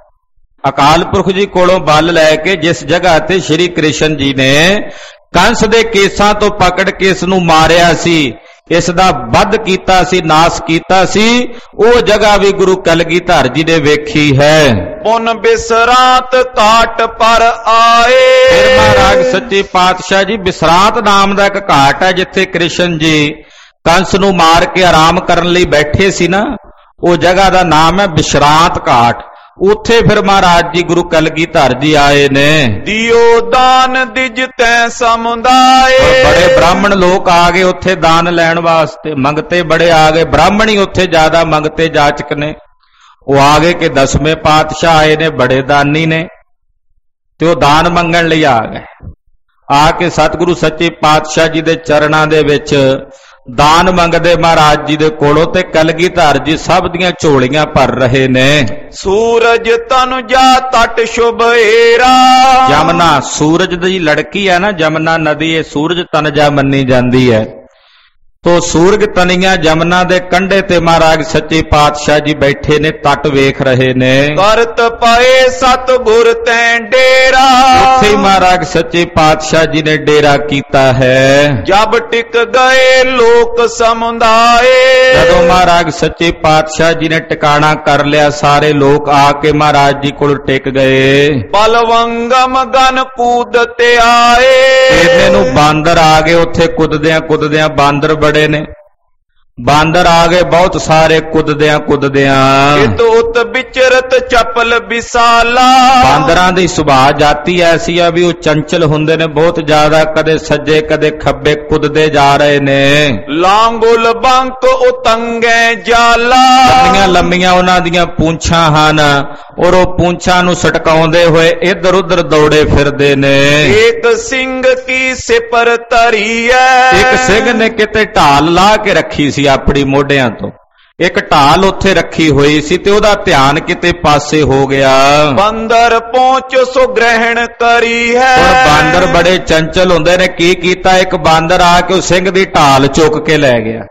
ਅਕਾਲ ਪੁਰਖ ਜੀ ਕੋਲੋਂ ਬਲ ਲੈ ਕੇ ਜਿਸ ਜਗ੍ਹਾ ਤੇ ਸ਼੍ਰੀ ਕ੍ਰਿਸ਼ਨ ਜੀ ਨੇ ਕੰਸ ਦੇ ਕੇਸਾਂ ਤੋਂ ਪਕੜ ਕੇ ਇਸ ਨੂੰ ਮਾਰਿਆ ਸੀ, ਇਸ ਦਾ ਵੱਧ ਕੀਤਾ ਸੀ, ਨਾਸ ਕੀਤਾ ਸੀ, ਉਹ ਜਗ੍ਹਾ ਵੀ ਗੁਰੂ ਕਲਗੀਧਰ ਜੀ ਨੇ ਵੇਖੀ ਹੈ। ਪੁਨ ਬਿਸਰਾਤ ਕਾਟ ਪਰ ਆਏ, ਫਿਰ ਮਹਾਰਾਜ ਸੱਚੇ ਪਾਤਸ਼ਾਹ ਜੀ ਬਿਸਰਾਤ ਨਾਮ ਦਾ ਇੱਕ ਘਾਟ ਹੈ, ਜਿੱਥੇ ਕ੍ਰਿਸ਼ਨ ਜੀ ਕੰਸ ਨੂੰ ਮਾਰ ਕੇ ਆਰਾਮ ਕਰਨ ਲਈ ਬੈਠੇ ਸੀ ਨਾ, ਉਹ ਜਗ੍ਹਾ ਦਾ ਨਾਮ ਹੈ ਬਿਸਰਾਤ ਘਾਟ। ਉੱਥੇ ਫਿਰ ਮਹਾਰਾਜ ਜੀ ਗੁਰੂ ਕਲਗੀਧਰ ਜੀ ਆਏ ਨੇ। ਦਿਓ ਦਾਨ ਦਿਜ ਤੈ ਸਮੁਦਾਏ, ਬੜੇ ਬ੍ਰਾਹਮਣ ਲੋਕ ਆ ਗਏ ਉੱਥੇ ਦਾਨ ਲੈਣ ਵਾਸਤੇ, ਮੰਗਤੇ ਬੜੇ ਆ ਗਏ, ਬ੍ਰਾਹਮਣ ਹੀ ਉੱਥੇ ਜ਼ਿਆਦਾ ਮੰਗਤੇ ਜਾਚਕ ਨੇ। ਉਹ ਆ ਗਏ ਕਿ ਦਸਵੇਂ ਪਾਤਸ਼ਾਹ ਆਏ ਨੇ, ਬੜੇ ਦਾਨੀ ਨੇ, ਤੇ ਉਹ ਦਾਨ ਮੰਗਣ ਲਈ ਆ ਗਏ। ਆ ਕੇ ਸਤਿਗੁਰੂ ਸੱਚੇ ਪਾਤਸ਼ਾਹ ਜੀ ਦੇ ਚਰਨਾਂ ਦੇ ਵਿੱਚ ਦਾਨ ਮੰਗਦੇ ਮਹਾਰਾਜ ਜੀ ਦੇ ਕੋਲੋਂ, ਤੇ ਕਲਗੀਧਰ ਜੀ ਸਭ ਦੀਆਂ ਝੋਲੀਆਂ ਭਰ ਰਹੇ ਨੇ। ਸੂਰਜ ਤਨੁਜਾ ਤਟ ਸ਼ੁਭ ਏਰਾ, ਜਮਨਾ ਸੂਰਜ ਦੀ ਲੜਕੀ ਹੈ ਨਾ, ਜਮਨਾ ਨਦੀ, ਇਹ ਸੂਰਜ ਤਨਜਾ ਮੰਨੀ ਜਾਂਦੀ ਹੈ। ਤੋ ਸੂਰਜ ਤਨੀਆਂ ਜਮਨਾ ਦੇ ਕੰਢੇ ਤੇ ਮਹਾਰਾਜ ਸੱਚੇ ਪਾਤਸ਼ਾਹ ਜੀ ਬੈਠੇ ਨੇ, ਤਟ ਵੇਖ ਰਹੇ ਨੇ। ਕਰਤ ਪਏ ਸਤਿਗੁਰ ਤੈ ਡੇਰਾ, ਉੱਥੇ ਹੀ ਮਹਾਰਾਜ ਸੱਚੇ ਪਾਤਸ਼ਾਹ ਜੀ ਨੇ ਡੇਰਾ ਕੀਤਾ ਹੈ। ਜਬ ਟਿਕ ਗਏ ਲੋਕ ਸਮੁਦਾਏ, ਜਦੋਂ ਮਹਾਰਾਜ ਸੱਚੇ ਪਾਤਸ਼ਾਹ ਜੀ ਨੇ ਟਿਕਾਣਾ ਕਰ ਲਿਆ, ਸਾਰੇ ਲੋਕ ਆ ਕੇ ਮਹਾਰਾਜ ਜੀ ਕੋਲ ਟਿਕ ਗਏ। ਬਲਵੰਗਮ ਗਨ ਕੂਦ ਤੇ ਆਏ, ਇਹਨੇ ਨੂੰ ਬਾਂਦਰ ਆ ਗਏ, ਉੱਥੇ ਕੁੱਦਦਿਆਂ ਕੁੱਦਦਿਆਂ ਬਾਂਦਰ ਬੜੇ ਨੇ, ਬਾਂਦਰ ਆ ਗਏ ਬਹੁਤ ਸਾਰੇ, ਕੁੱਦਦਿਆਂ ਕੁੱਦਦਿਆਂ। ਇਤ ਉਤ ਵਿਚਰਤ ਚਪਲ ਵਿਸਾਲਾ, ਬਾਂਦਰਾਂ ਦੀ ਸੁਭਾਅ ਜਾਤੀ ਐਸੀ ਆ ਵੀ ਉਹ ਚੰਚਲ ਹੁੰਦੇ ਨੇ ਬਹੁਤ ਜ਼ਿਆਦਾ, ਕਦੇ ਸੱਜੇ ਕਦੇ ਖੱਬੇ ਕੁੱਦਦੇ ਜਾ ਰਹੇ ਨੇ। ਲਾਂਗੁਲ ਬੰਕ ਉਤੰਗੇ ਜਾਲਾ, ਲੰਮੀਆਂ ਲੰਮੀਆਂ ਉਹਨਾਂ ਦੀਆਂ ਪੂੰਛਾਂ ਹਨ, ਔਰ ਉਹ ਪੂੰਛਾਂ ਨੂੰ ਸਟਕਾਉਂਦੇ ਹੋਏ ਇੱਧਰ ਉੱਧਰ ਦੌੜੇ ਫਿਰਦੇ ਨੇ। ਇੱਕ ਸਿੰਘ ਕੀ ਸਿਪਰ ਧਰੀ ਐ, ਇੱਕ ਸਿੰਘ ਨੇ ਕਿਤੇ ਢਾਲ ਲਾ ਕੇ ਰੱਖੀ ਸੀ ਆਪਣੀ ਮੋਢਿਆਂ ਤੋਂ, ਇੱਕ ਢਾਲ ਉੱਥੇ ਰੱਖੀ ਹੋਈ ਸੀ, ਤੇ ਉਹਦਾ ਧਿਆਨ ਕਿਤੇ ਪਾਸੇ ਹੋ ਗਿਆ। ਬੰਦਰ ਪਹੁੰਚ ਸੋ ਗ੍ਰਹਿਣ ਕਰੀ ਹੈ, ਹੁਣ ਬਾਂਦਰ ਬੜੇ ਚੰਚਲ ਹੁੰਦੇ ਨੇ, ਕੀ ਕੀਤਾ, ਇੱਕ ਬਾਂਦਰ ਆ ਕੇ ਉਹ ਸਿੰਘ ਦੀ ਢਾਲ ਚੁੱਕ ਕੇ ਲੈ ਗਿਆ।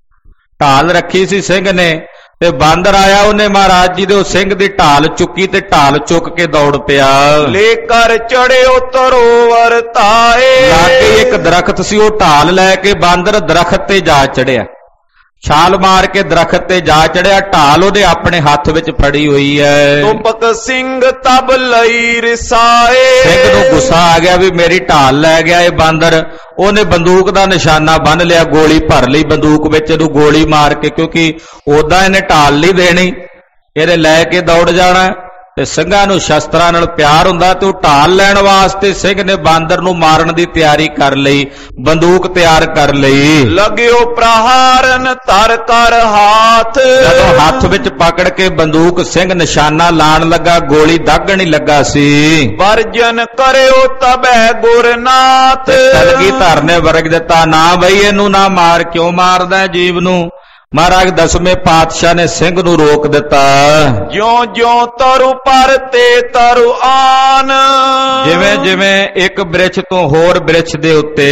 ਢਾਲ ਰੱਖੀ ਸੀ ਸਿੰਘ ਨੇ, ਤੇ ਬਾਂਦਰ ਆਇਆ, ਉਹਨੇ ਮਹਾਰਾਜ ਜੀ ਦੇ ਉਹ ਸਿੰਘ ਦੀ ਢਾਲ ਚੁੱਕੀ ਤੇ ਢਾਲ ਚੁੱਕ ਕੇ ਦੌੜ ਪਿਆ। ਲੈ ਕਰ ਚੜਿਓ ਤਰੋਵਰ ਤਾਏ, ਲਾਗੇ ਇੱਕ ਦਰਖਤ ਸੀ, ਉਹ ਢਾਲ ਲੈ ਕੇ ਬਾਂਦਰ ਦਰਖਤ ਤੇ ਜਾ ਚੜਿਆ, ਛਾਲ ਮਾਰ ਕੇ ਦਰਖਤ ਤੇ ਜਾ ਚੜਿਆ, ਢਾਲ ਉਹਦੇ ਆਪਣੇ ਹੱਥ ਵਿੱਚ ਫੜੀ ਹੋਈ ਹੈ। ਤੁਪਕ ਸਿੰਘ ਤਬ ਲਈ ਰਿਸਾਏ, ਸਿੰਘ ਨੂੰ ਗੁੱਸਾ ਆ ਗਿਆ ਵੀ ਮੇਰੀ ਢਾਲ ਲੈ ਗਿਆ ਇਹ ਬਾਂਦਰ, ਉਹਨੇ ਬੰਦੂਕ ਦਾ ਨਿਸ਼ਾਨਾ ਬੰਨ ਲਿਆ, ਗੋਲੀ ਭਰ ਲਈ ਬੰਦੂਕ ਵਿੱਚ, ਇਹਨੂੰ ਗੋਲੀ ਮਾਰ ਕੇ, ਕਿਉਂਕਿ ਉਦਾਂ ਇਹਨੇ ਢਾਲ ਨਹੀਂ ਦੇਣੀ, ਇਹਦੇ ਲੈ ਕੇ ਦੌੜ ਜਾਣਾ, ਤੇ ਸਿੰਘਾਂ ਨੂੰ ਸ਼ਸਤਰਾਂ ਨਾਲ ਪਿਆਰ ਹੁੰਦਾ ਤੇ ਉਹ ਢਾਲ ਲੈਣ ਵਾਸਤੇ ਸਿੰਘ ਨੇ ਬਾਂਦਰ ਨੂੰ ਮਾਰਨ ਦੀ ਤਿਆਰੀ ਕਰ ਲਈ, ਬੰਦੂਕ ਤਿਆਰ ਕਰ ਲਈ। ਲਗਿਓ ਪ੍ਰਹਾਰਨ ਧਰ ਕਰ ਹਾਥ, ਜਦੋਂ ਹੱਥ ਵਿੱਚ ਪਕੜ ਕੇ ਬੰਦੂਕ ਸਿੰਘ ਨਿਸ਼ਾਨਾ ਲਾਣ ਲੱਗਾ, ਗੋਲੀ ਦਾਗਣ ਹੀ ਲੱਗਾ ਸੀ। ਵਰਜਨ ਕਰਿਓ ਤਬੈ ਗੁਰਨਾਥ, ਕਲਗੀਧਰ ਨੇ ਵਰਗ ਦਿੱਤਾ, ਨਾ ਬਈ ਇਹਨੂੰ ਨਾ ਮਾਰ, ਕਿਉਂ ਮਾਰਦਾ ਜੀਵ ਨੂੰ। ਮਹਾਰਾਜ ਦਸਵੇਂ ਪਾਤਸ਼ਾਹ ਨੇ ਸਿੰਘ ਨੂੰ ਰੋਕ ਦਿੱਤਾ। ਜਿਉਂ ਜਿਉਂ ਤਰੁ ਪਰ ਤੇ ਤਰੁ ਆਨ, ਜਿਵੇਂ ਜਿਵੇਂ ਇੱਕ ਬ੍ਰਿਛ ਤੋਂ ਹੋਰ ਬ੍ਰਿਛ ਦੇ ਉੱਤੇ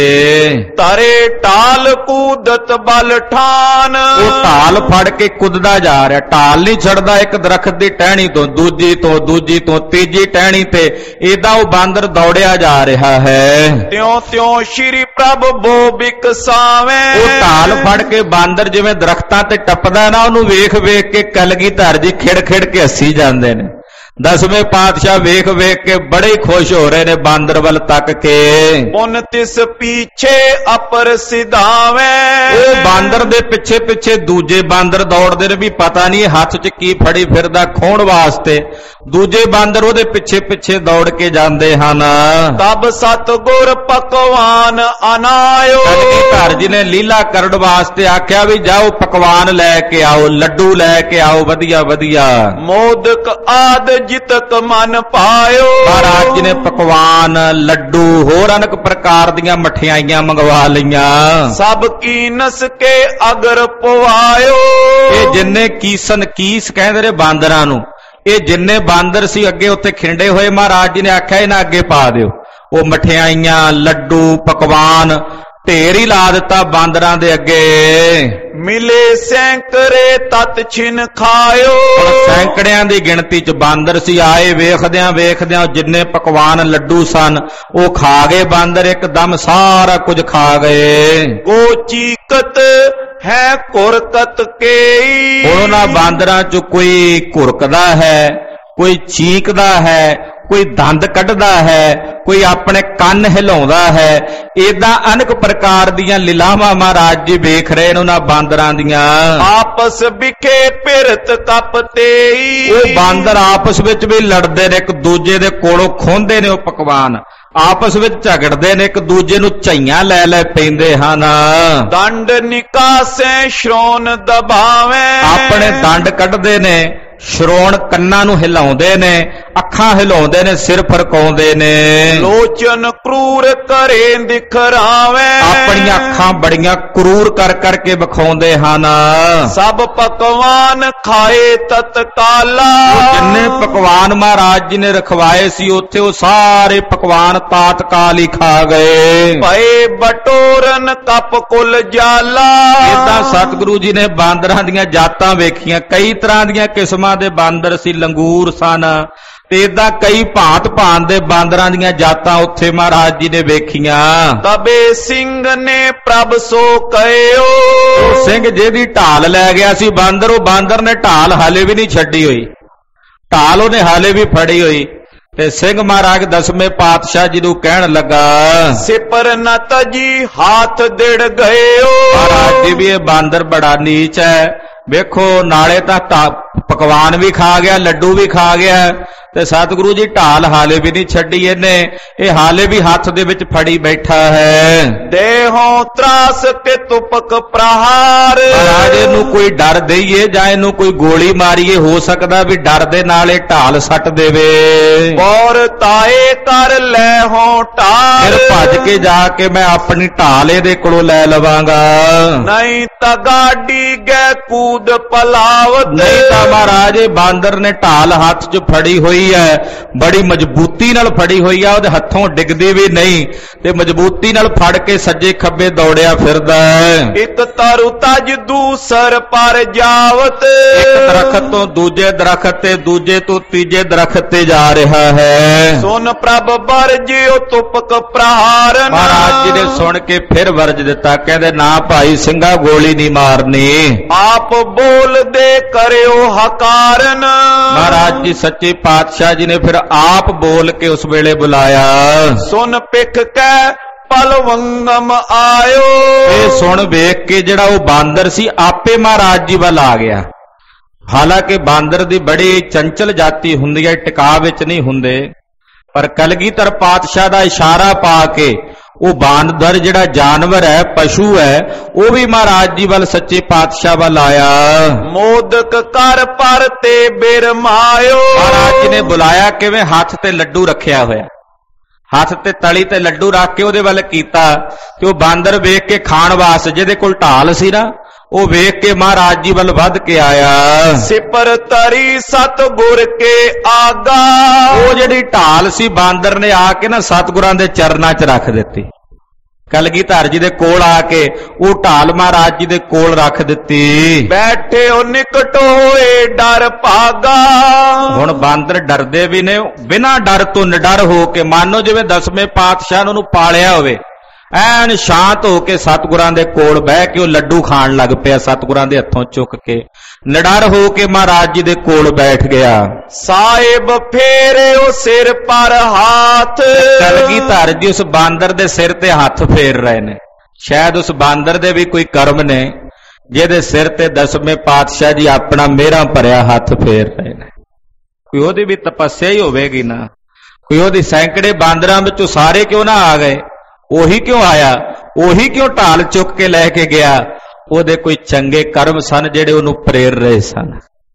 ਤਰੇ ਢਾਲ ਕੂਦਤ ਬਲ ਠਾਨ, ਉਹ ਢਾਲ ਫੜ ਕੇ ਕੁੱਦਦਾ ਜਾ ਰਿਹਾ, ਢਾਲ ਨਹੀਂ ਛੱਡਦਾ। ਇੱਕ ਦਰਖਤ ਦੀ ਟਹਿਣੀ ਤੋਂ ਦੂਜੀ ਤੋਂ ਦੂਜੀ ਤੋਂ ਤੀਜੀ ਟਹਿਣੀ ਤੇ ਏਦਾਂ ਉਹ ਬਾਂਦਰ ਦੌੜਿਆ ਜਾ ਰਿਹਾ ਹੈ। ਤਿਉਂ ਤਿਉਂ ਸ਼੍ਰੀ ਪ੍ਰਭ ਬੋ ਬਿਕਸਾਵੇਂ, ਉਹ ਢਾਲ ਫੜ ਕੇ ਬਾਂਦਰ ਜਿਵੇਂ ਦਰਖਤਾਂ ਤੇ ਟੱਪਦਾ ਨਾ, ਉਹਨੂੰ ਵੇਖ ਵੇਖ ਕੇ ਕਲਗੀਧਰ ਜੀ ਖਿੜ ਖਿੜ ਕੇ ਹੱਸੀ ਜਾਂਦੇ ਨੇ। ਦਸਵੇਂ ਪਾਤਸ਼ਾਹ ਵੇਖ ਵੇਖ ਕੇ ਬੜੇ ਹੀ ਖੁਸ਼ ਹੋ ਰਹੇ ਨੇ ਬਾਂਦਰ ਵੱਲ ਤੱਕ ਕੇ। ਪੁਨ ਤਿਸ ਪੀਛੇ ਅਪਰ ਸਿਧਾਵੇਂ, ਉਹ ਬਾਂਦਰ ਦੇ ਪਿੱਛੇ ਪਿੱਛੇ ਦੂਜੇ ਬਾਂਦਰ ਦੌੜਦੇ ਨੇ, ਵੀ ਪਤਾ ਨਹੀਂ ਹੱਥ 'ਚ ਕੀ ਫੜੀ ਫਿਰਦਾ ਖੋਣ ਵਾਸਤੇ। ਦੂਜੇ ਬਾਂਦਰ ਉਹਦੇ ਪਿੱਛੇ ਪਿੱਛੇ ਦੌੜ ਕੇ ਜਾਂਦੇ ਹਨ। ਤਬ ਸਤਿਗੁਰ ਪਕਵਾਨ ਅਨਾਇਓ, ਕਲਗੀਧਰ ਜੀ ਨੇ ਲੀਲਾ ਕਰਨ ਵਾਸਤੇ ਆਖਿਆ ਵੀ ਜਾਓ ਪਕਵਾਨ ਲੈ ਕੇ ਆਓ, ਲੱਡੂ ਲੈ ਕੇ ਆਓ ਵਧੀਆ ਵਧੀਆ। ਮੋਦਕ ਆਦ ਜਿਤਕ ਮਨ ਪਾਇਓ, ਮਹਾਰਾਜ ਜੀ ਨੇ ਪਕਵਾਨ, ਲੱਡੂ, ਹੋਰ ਅਨੇਕ ਪ੍ਰਕਾਰ ਦੀਆਂ ਮਠਿਆਈਆਂ ਮੰਗਵਾ ਲਈਆਂ। ਸਭ ਕੀਨਸ ਕੇ ਅਗਰ ਪਵਾਇਓ, ਇਹ ਜਿੰਨੇ ਕੀਸਨ, ਕੀਸ ਕਹਿੰਦੇ ਨੇ ਬਾਂਦਰਾਂ ਨੂੰ, ਇਹ ਜਿੰਨੇ ਬਾਂਦਰ ਸੀ ਅੱਗੇ ਉੱਥੇ ਖਿੰਡੇ ਹੋਏ, ਮਹਾਰਾਜ ਜੀ ਨੇ ਆਖਿਆ ਇਹਨਾਂ ਅੱਗੇ ਪਾ ਦਿਓ। ਉਹ ਮਠਿਆਈਆਂ, ਲੱਡੂ, ਪਕਵਾਨ ਢੇਰ ਹੀ ਲਾ ਦਿੱਤਾ ਬਾਂਦਰਾਂ ਦੇ ਅੱਗੇ। ਮਿਲੇ ਸੈਂਕੜੇ ਤਤ ਛਿਨ ਖਾਇਓ, ਸੈਂਕੜਿਆਂ ਦੀ ਗਿਣਤੀ 'ਚ ਬਾਂਦਰ ਸੀ। ਆਏ ਵੇਖਦਿਆਂ ਵੇਖਦਿਆਂ ਜਿੰਨੇ ਪਕਵਾਨ ਲੱਡੂ ਸਨ ਉਹ ਖਾ ਗਏ ਬਾਂਦਰ, ਇੱਕਦਮ ਸਾਰਾ ਕੁਝ ਖਾ ਗਏ। ਕੋ ਚੀਕਤ ਹੈ ਕੁਰਕਤ ਕੇਈ, ਹੁਣ ਉਹਨਾਂ ਬਾਂਦਰਾਂ 'ਚ ਕੋਈ ਘੁਰਕਦਾ ਹੈ, ਕੋਈ ਚੀਕਦਾ ਹੈ, ਕੋਈ ਦੰਦ ਕੱਢਦਾ ਹੈ, ਕੋਈ ਆਪਣੇ ਕੰਨ ਹਿਲਾਉਂਦਾ ਹੈ। ਏਦਾਂ ਅਨੇਕ ਪ੍ਰਕਾਰ ਦੀਆਂ ਲੀਲਾਵਾਂ ਮਹਾਰਾਜ ਜੀ ਵੇਖ ਰਹੇ ਨੇ ਉਹਨਾਂ ਬਾਂਦਰਾਂ ਦੀਆਂ। ਆਪਸ ਵਿਖੇ ਪਿਰਤ ਕਪਤੇਈ, ਉਹ ਬਾਂਦਰ ਆਪਸ ਵਿੱਚ ਵੀ ਲੜਦੇ ਨੇ, ਇੱਕ ਦੂਜੇ ਦੇ ਕੋਲੋਂ ਖੋਹਦੇ ਨੇ ਉਹ ਪਕਵਾਨ, ਆਪਸ ਵਿੱਚ ਝਗੜਦੇ ਨੇ, ਇੱਕ ਦੂਜੇ ਨੂੰ ਝਈਆਂ ਲੈ ਲੈ ਪੈਂਦੇ ਹਨ। ਦੰਡ ਨਿਕਾਸੇ ਸ਼੍ਰੋਣ ਦਬਾਵੇਂ, ਆਪਣੇ ਦੰਡ ਕੱਢਦੇ ਨੇ, ਸ਼੍ਰੋਣ ਕੰਨਾਂ ਨੂੰ ਹਿਲਾਉਂਦੇ ਨੇ, ਅੱਖਾਂ ਹਿਲਾਉਂਦੇ ਨੇ, ਸਿਰ ਫਰਕਾਉਂਦੇ ਨੇ। ਲੋਚਨ ਕਰੂਰ ਕਰੇ ਦਿਖਰਾਵੇਂ, ਆਪਣੀਆਂ ਅੱਖਾਂ ਬੜੀਆਂ ਕਰੂਰ ਕਰ ਕਰਕੇ ਵਿਖਾਉਂਦੇ ਹਨ। ਸਭ ਪਕਵਾਨ ਖਾਏ ਤਤਕਾਲਾ, ਜਿੰਨੇ ਪਕਵਾਨ ਮਹਾਰਾਜ ਜੀ ਨੇ ਰਖਵਾਏ ਸੀ ਉੱਥੇ ਉਹ ਸਾਰੇ ਪਕਵਾਨ ਤਾਤਕਾਲ ਹੀ ਖਾ ਗਏ। ਭਏ ਬਟੋਰਨ ਕੱਪ ਕੁਲ ਜਾਲਾ, ਏਦਾਂ ਸਤਿਗੁਰੂ ਜੀ ਨੇ ਬਾਂਦਰਾਂ ਦੀਆਂ ਜਾਤਾਂ ਵੇਖੀਆਂ। ਕਈ ਤਰ੍ਹਾਂ ਦੀਆਂ ਕਿਸਮਾਂ ਦੇ ਬਾਂਦਰ ਸੀ, ਲੰਗੂਰ ਸਨ, ਤੇ ਏਦਾਂ ਕਈ ਭਾਂਤ ਭਾਂਤ ਦੇ ਬਾਂਦਰਾਂ ਦੀਆਂ ਜਾਤਾਂ ਉੱਥੇ ਮਹਾਰਾਜ ਜੀ ਨੇ ਵੇਖੀਆਂ। ਤਬੇ ਸਿੰਘ ਨੇ ਪ੍ਰਭ ਸੋ ਕਹਿਓ, ਉਹ ਸਿੰਘ ਜਿਹਦੀ ਢਾਲ ਲੈ ਗਿਆ ਸੀ ਬਾਂਦਰ, ਉਹ ਬਾਂਦਰ ਨੇ ਢਾਲ ਹਾਲੇ ਵੀ ਨਹੀਂ ਛੱਡੀ ਹੋਈ, ਢਾਲ ਉਹਨੇ ਹਾਲੇ ਵੀ ਫੜੀ ਹੋਈ। ਤੇ ਸਿੰਘ ਮਹਾਰਾਜ ਦਸਵੇਂ ਪਾਤਸ਼ਾਹ ਜੀ ਨੂੰ ਕਹਿਣ ਲੱਗਾ, ਸਿਪਰ ਨ ਤਜੀ ਹਾਥ ਦਿੜ ਗਇਓ, ਮਹਾਰਾਜ ਜੀ ਵੀ ਇਹ ਬਾਂਦਰ ਬੜਾ ਨੀਚ ਹੈ। ਵੇਖੋ ਨਾਲੇ ਤਾਂ ਪਕਵਾਨ ਵੀ ਖਾ ਗਿਆ, ਲੱਡੂ ਵੀ ਖਾ ਗਿਆ, ਤੇ ਸਤਿਗੁਰੂ ਜੀ ਢਾਲ ਹਾਲੇ ਵੀ ਨਹੀਂ ਛੱਡੀ ਇਹਨੇ, ਇਹ ਹਾਲੇ ਵੀ ਹੱਥ ਦੇ ਵਿੱਚ ਫੜੀ ਬੈਠਾ ਹੈ। ਦੇਹੋਂ ਤਰਾਸ ਕੇ ਤੁਪਕ ਪ੍ਰਹਾਰ, ਮਹਾਰਾਜ ਇਹਨੂੰ ਕੋਈ ਡਰ ਦੇਈਏ ਜਾਂ ਇਹਨੂੰ ਕੋਈ ਗੋਲੀ ਮਾਰੀਏ, ਹੋ ਸਕਦਾ ਵੀ ਡਰ ਦੇ ਨਾਲ ਇਹ ਢਾਲ ਸੱਟ ਦੇਵੇ। ਔਰ ਤਾਏ ਕਰ ਲੈ ਹੋ ਢਾਲ, ਫਿਰ ਭੱਜ ਕੇ ਜਾ ਕੇ ਮੈਂ ਆਪਣੀ ਢਾਲ ਇਹਦੇ ਕੋਲੋਂ ਲੈ ਲਵਾਂਗਾ, ਨਹੀਂ ਤਾਂ ਗਾਡੀ ਗੈ ਕੂਦ ਪਲਾਵਤ। ਨਹੀਂ ਤਾਂ ਮਹਾਰਾਜ ਇਹ ਬਾਂਦਰ ਨੇ ਢਾਲ ਹੱਥ 'ਚ ਫੜੀ ਹੋਈ ਹੈ, ਬੜੀ ਮਜ਼ਬੂਤੀ ਨਾਲ ਫੜੀ ਹੋਈ ਆ, ਉਹਦੇ ਹੱਥੋਂ ਡਿੱਗਦੀ ਵੀ ਨਹੀਂ, ਤੇ ਮਜ਼ਬੂਤੀ ਨਾਲ ਫੜ ਕੇ ਸੱਜੇ ਖੱਬੇ ਦੌੜਿਆ ਫਿਰਦਾ ਹੈ। ਇੱਕ ਤਰੁ ਤਜ ਦੂਸਰ ਪਰ ਜਾਵਤ, ਇੱਕ ਦਰਖਤ ਤੋਂ ਦੂਜੇ ਦਰਖਤ ਤੇ, ਦੂਜੇ ਤੋਂ ਤੀਜੇ ਦਰਖਤ ਤੇ ਜਾ ਰਿਹਾ ਹੈ। ਸੁਨ ਪ੍ਰਭ ਵਰਜਿਓ ਤੁਪਕ ਪ੍ਰਹਾਰਨ, ਮਹਾਰਾਜ ਜੀ ਨੇ ਸੁਣ ਕੇ ਫਿਰ ਵਰਜ ਦਿੱਤਾ, ਕਹਿੰਦੇ ਨਾ ਭਾਈ ਸਿੰਘਾ ਗੋਲੀ ਨਹੀਂ ਮਾਰਨੀ, ਆਪ ਬੋਲਦੇ ਕਰਿਓ ਹਕਾਰਨ। ਮਹਾਰਾਜ ਜੀ ਸੱਚੇ ਪਾਤਸ਼ਾਹ ਜੀ ਨੇ ਫਿਰ ਆਪ ਬੋਲ ਕੇ ਉਸ ਵੇਲੇ ਬੁਲਾਇਆ। ਸੁਨ ਪਿਖ ਕੈ ਪਲਵੰਗਮ ਆਇਓ, ਇਹ ਸੁਣ ਵੇਖ ਕੇ ਜਿਹੜਾ ਉਹ ਬਾਂਦਰ ਸੀ ਆਪੇ ਮਹਾਰਾਜ ਜੀ ਵੱਲ ਆ ਗਿਆ। ਹਾਲਾਂਕਿ ਬਾਂਦਰ ਦੀ ਬੜੀ ਚੰਚਲ ਜਾਤੀ ਹੁੰਦੀ ਹੈ, ਟਿਕਾ ਵਿੱਚ ਨਹੀਂ ਹੁੰਦੇ, ਪਰ ਕਲਗੀਧਰ ਪਾਤਸ਼ਾਹ ਦਾ ਇਸ਼ਾਰਾ ਪਾ ਕੇ ਉਹ ਬਾਂਦਰ ਜਿਹੜਾ ਜਾਨਵਰ ਹੈ, ਪਸ਼ੂ ਹੈ, ਉਹ ਵੀ ਮਹਾਰਾਜ ਜੀ ਵੱਲ ਸੱਚੇ ਪਾਤਸ਼ਾਹ ਵੱਲ ਆਇਆ। ਮੋਦਕ ਕਰ ਪਰ ਤੇ ਬਿਰਮਾਇਓ। ਮਹਾਰਾਜ ਜੀ ਨੇ ਬੁਲਾਇਆ ਕਿਵੇਂ? ਹੱਥ ਤੇ ਲੱਡੂ ਰੱਖਿਆ ਹੋਇਆ, ਹੱਥ ਤੇ ਤਲੀ ਤੇ ਲੱਡੂ ਰੱਖ ਕੇ ਉਹਦੇ ਵੱਲ ਕੀਤਾ ਤੇ ਉਹ ਬਾਂਦਰ ਵੇਖ ਕੇ ਖਾਣ ਵਾਸਤੇ, ਜਿਹਦੇ ਕੋਲ ਢਾਲ ਸੀ ਨਾ, ਉਹ ਵੇਖ ਕੇ ਮਹਾਰਾਜ ਜੀ ਵੱਲ ਵੱਧ ਕੇ ਆਇਆ। ਸਿਪਰ ਤਰੀ ਸਤਿਗੁਰ ਕੇ ਆਗਾ। ਉਹ ਜਿਹੜੀ ਢਾਲ ਸੀ ਬਾਂਦਰ ਨੇ ਆ ਕੇ ਨਾ ਸਤਿਗੁਰਾਂ ਦੇ ਚਰਨਾਂ 'ਚ ਰੱਖ ਦਿੱਤੀ। ਕਲਗੀਧਰ ਜੀ ਦੇ ਕੋਲ ਆ ਕੇ ਉਹ ਢਾਲ ਮਹਾਰਾਜ ਜੀ ਦੇ ਕੋਲ ਰੱਖ ਦਿੱਤੀ। ਬੈਠੇ ਉਹ ਨਿਕਟ ਹੋਏ ਡਰ ਭਾਗਾ। ਹੁਣ ਬਾਂਦਰ ਡਰਦੇ ਵੀ ਨੇ, ਬਿਨਾਂ ਡਰ ਤੋਂ ਨਿਡਰ ਹੋ ਕੇ, ਮਾਨੋ ਜਿਵੇਂ ਦਸਵੇਂ ਪਾਤਸ਼ਾਹ ਨੂੰ ਪਾਲਿਆ ਹੋਵੇ, ਐਨ ਸ਼ਾਂਤ ਹੋ ਕੇ ਸਤਿਗੁਰਾਂ ਦੇ ਕੋਲ ਬਹਿ ਕੇ ਉਹ ਲੱਡੂ ਖਾਣ ਲੱਗ ਪਿਆ, ਸਤਿਗੁਰਾਂ ਦੇ ਹੱਥੋਂ ਚੁੱਕ ਕੇ ਨਿਡਰ ਹੋ ਕੇ ਮਹਾਰਾਜ ਜੀ ਦੇ ਕੋਲ ਬੈਠ ਗਿਆ। ਸਾਹਿਬ ਫੇਰੇ ਉਹ ਸਿਰ ਪਰ ਹੱਥ। ਕਲਗੀਧਰ ਜੀ ਉਸ ਬਾਂਦਰ ਦੇ ਸਿਰ ਤੇ ਹੱਥ ਫੇਰ ਰਹੇ ਨੇ। ਸ਼ਾਇਦ ਉਸ ਬਾਂਦਰ ਦੇ ਵੀ ਕੋਈ ਕਰਮ ਨੇ ਜਿਹਦੇ ਸਿਰ ਤੇ ਦਸਵੇਂ ਪਾਤਸ਼ਾਹ ਜੀ ਆਪਣਾ ਮਿਹਰਾਂ ਭਰਿਆ ਹੱਥ ਫੇਰ ਰਹੇ ਨੇ। ਕੋਈ ਉਹਦੀ ਵੀ ਤਪੱਸਿਆ ਹੀ ਹੋਵੇਗੀ ਨਾ, ਕੋਈ ਉਹਦੀ ਸੈਂਕੜੇ ਬਾਂਦਰਾਂ ਵਿੱਚੋਂ ਸਾਰੇ ਕਿਉਂ ਨਾ ਆ ਗਏ? ਉਹੀ ਕਿਉਂ ਆਇਆ? ਉਹੀ ਕਿਉਂ ਢਾਲ ਚੁੱਕ ਕੇ ਲੈ ਕੇ ਗਿਆ? ਉਹਦੇ ਕੋਈ ਚੰਗੇ ਕਰਮ ਸਨ ਜਿਹੜੇ ਉਹਨੂੰ ਪ੍ਰੇਰ ਰਹੇ ਸਨ।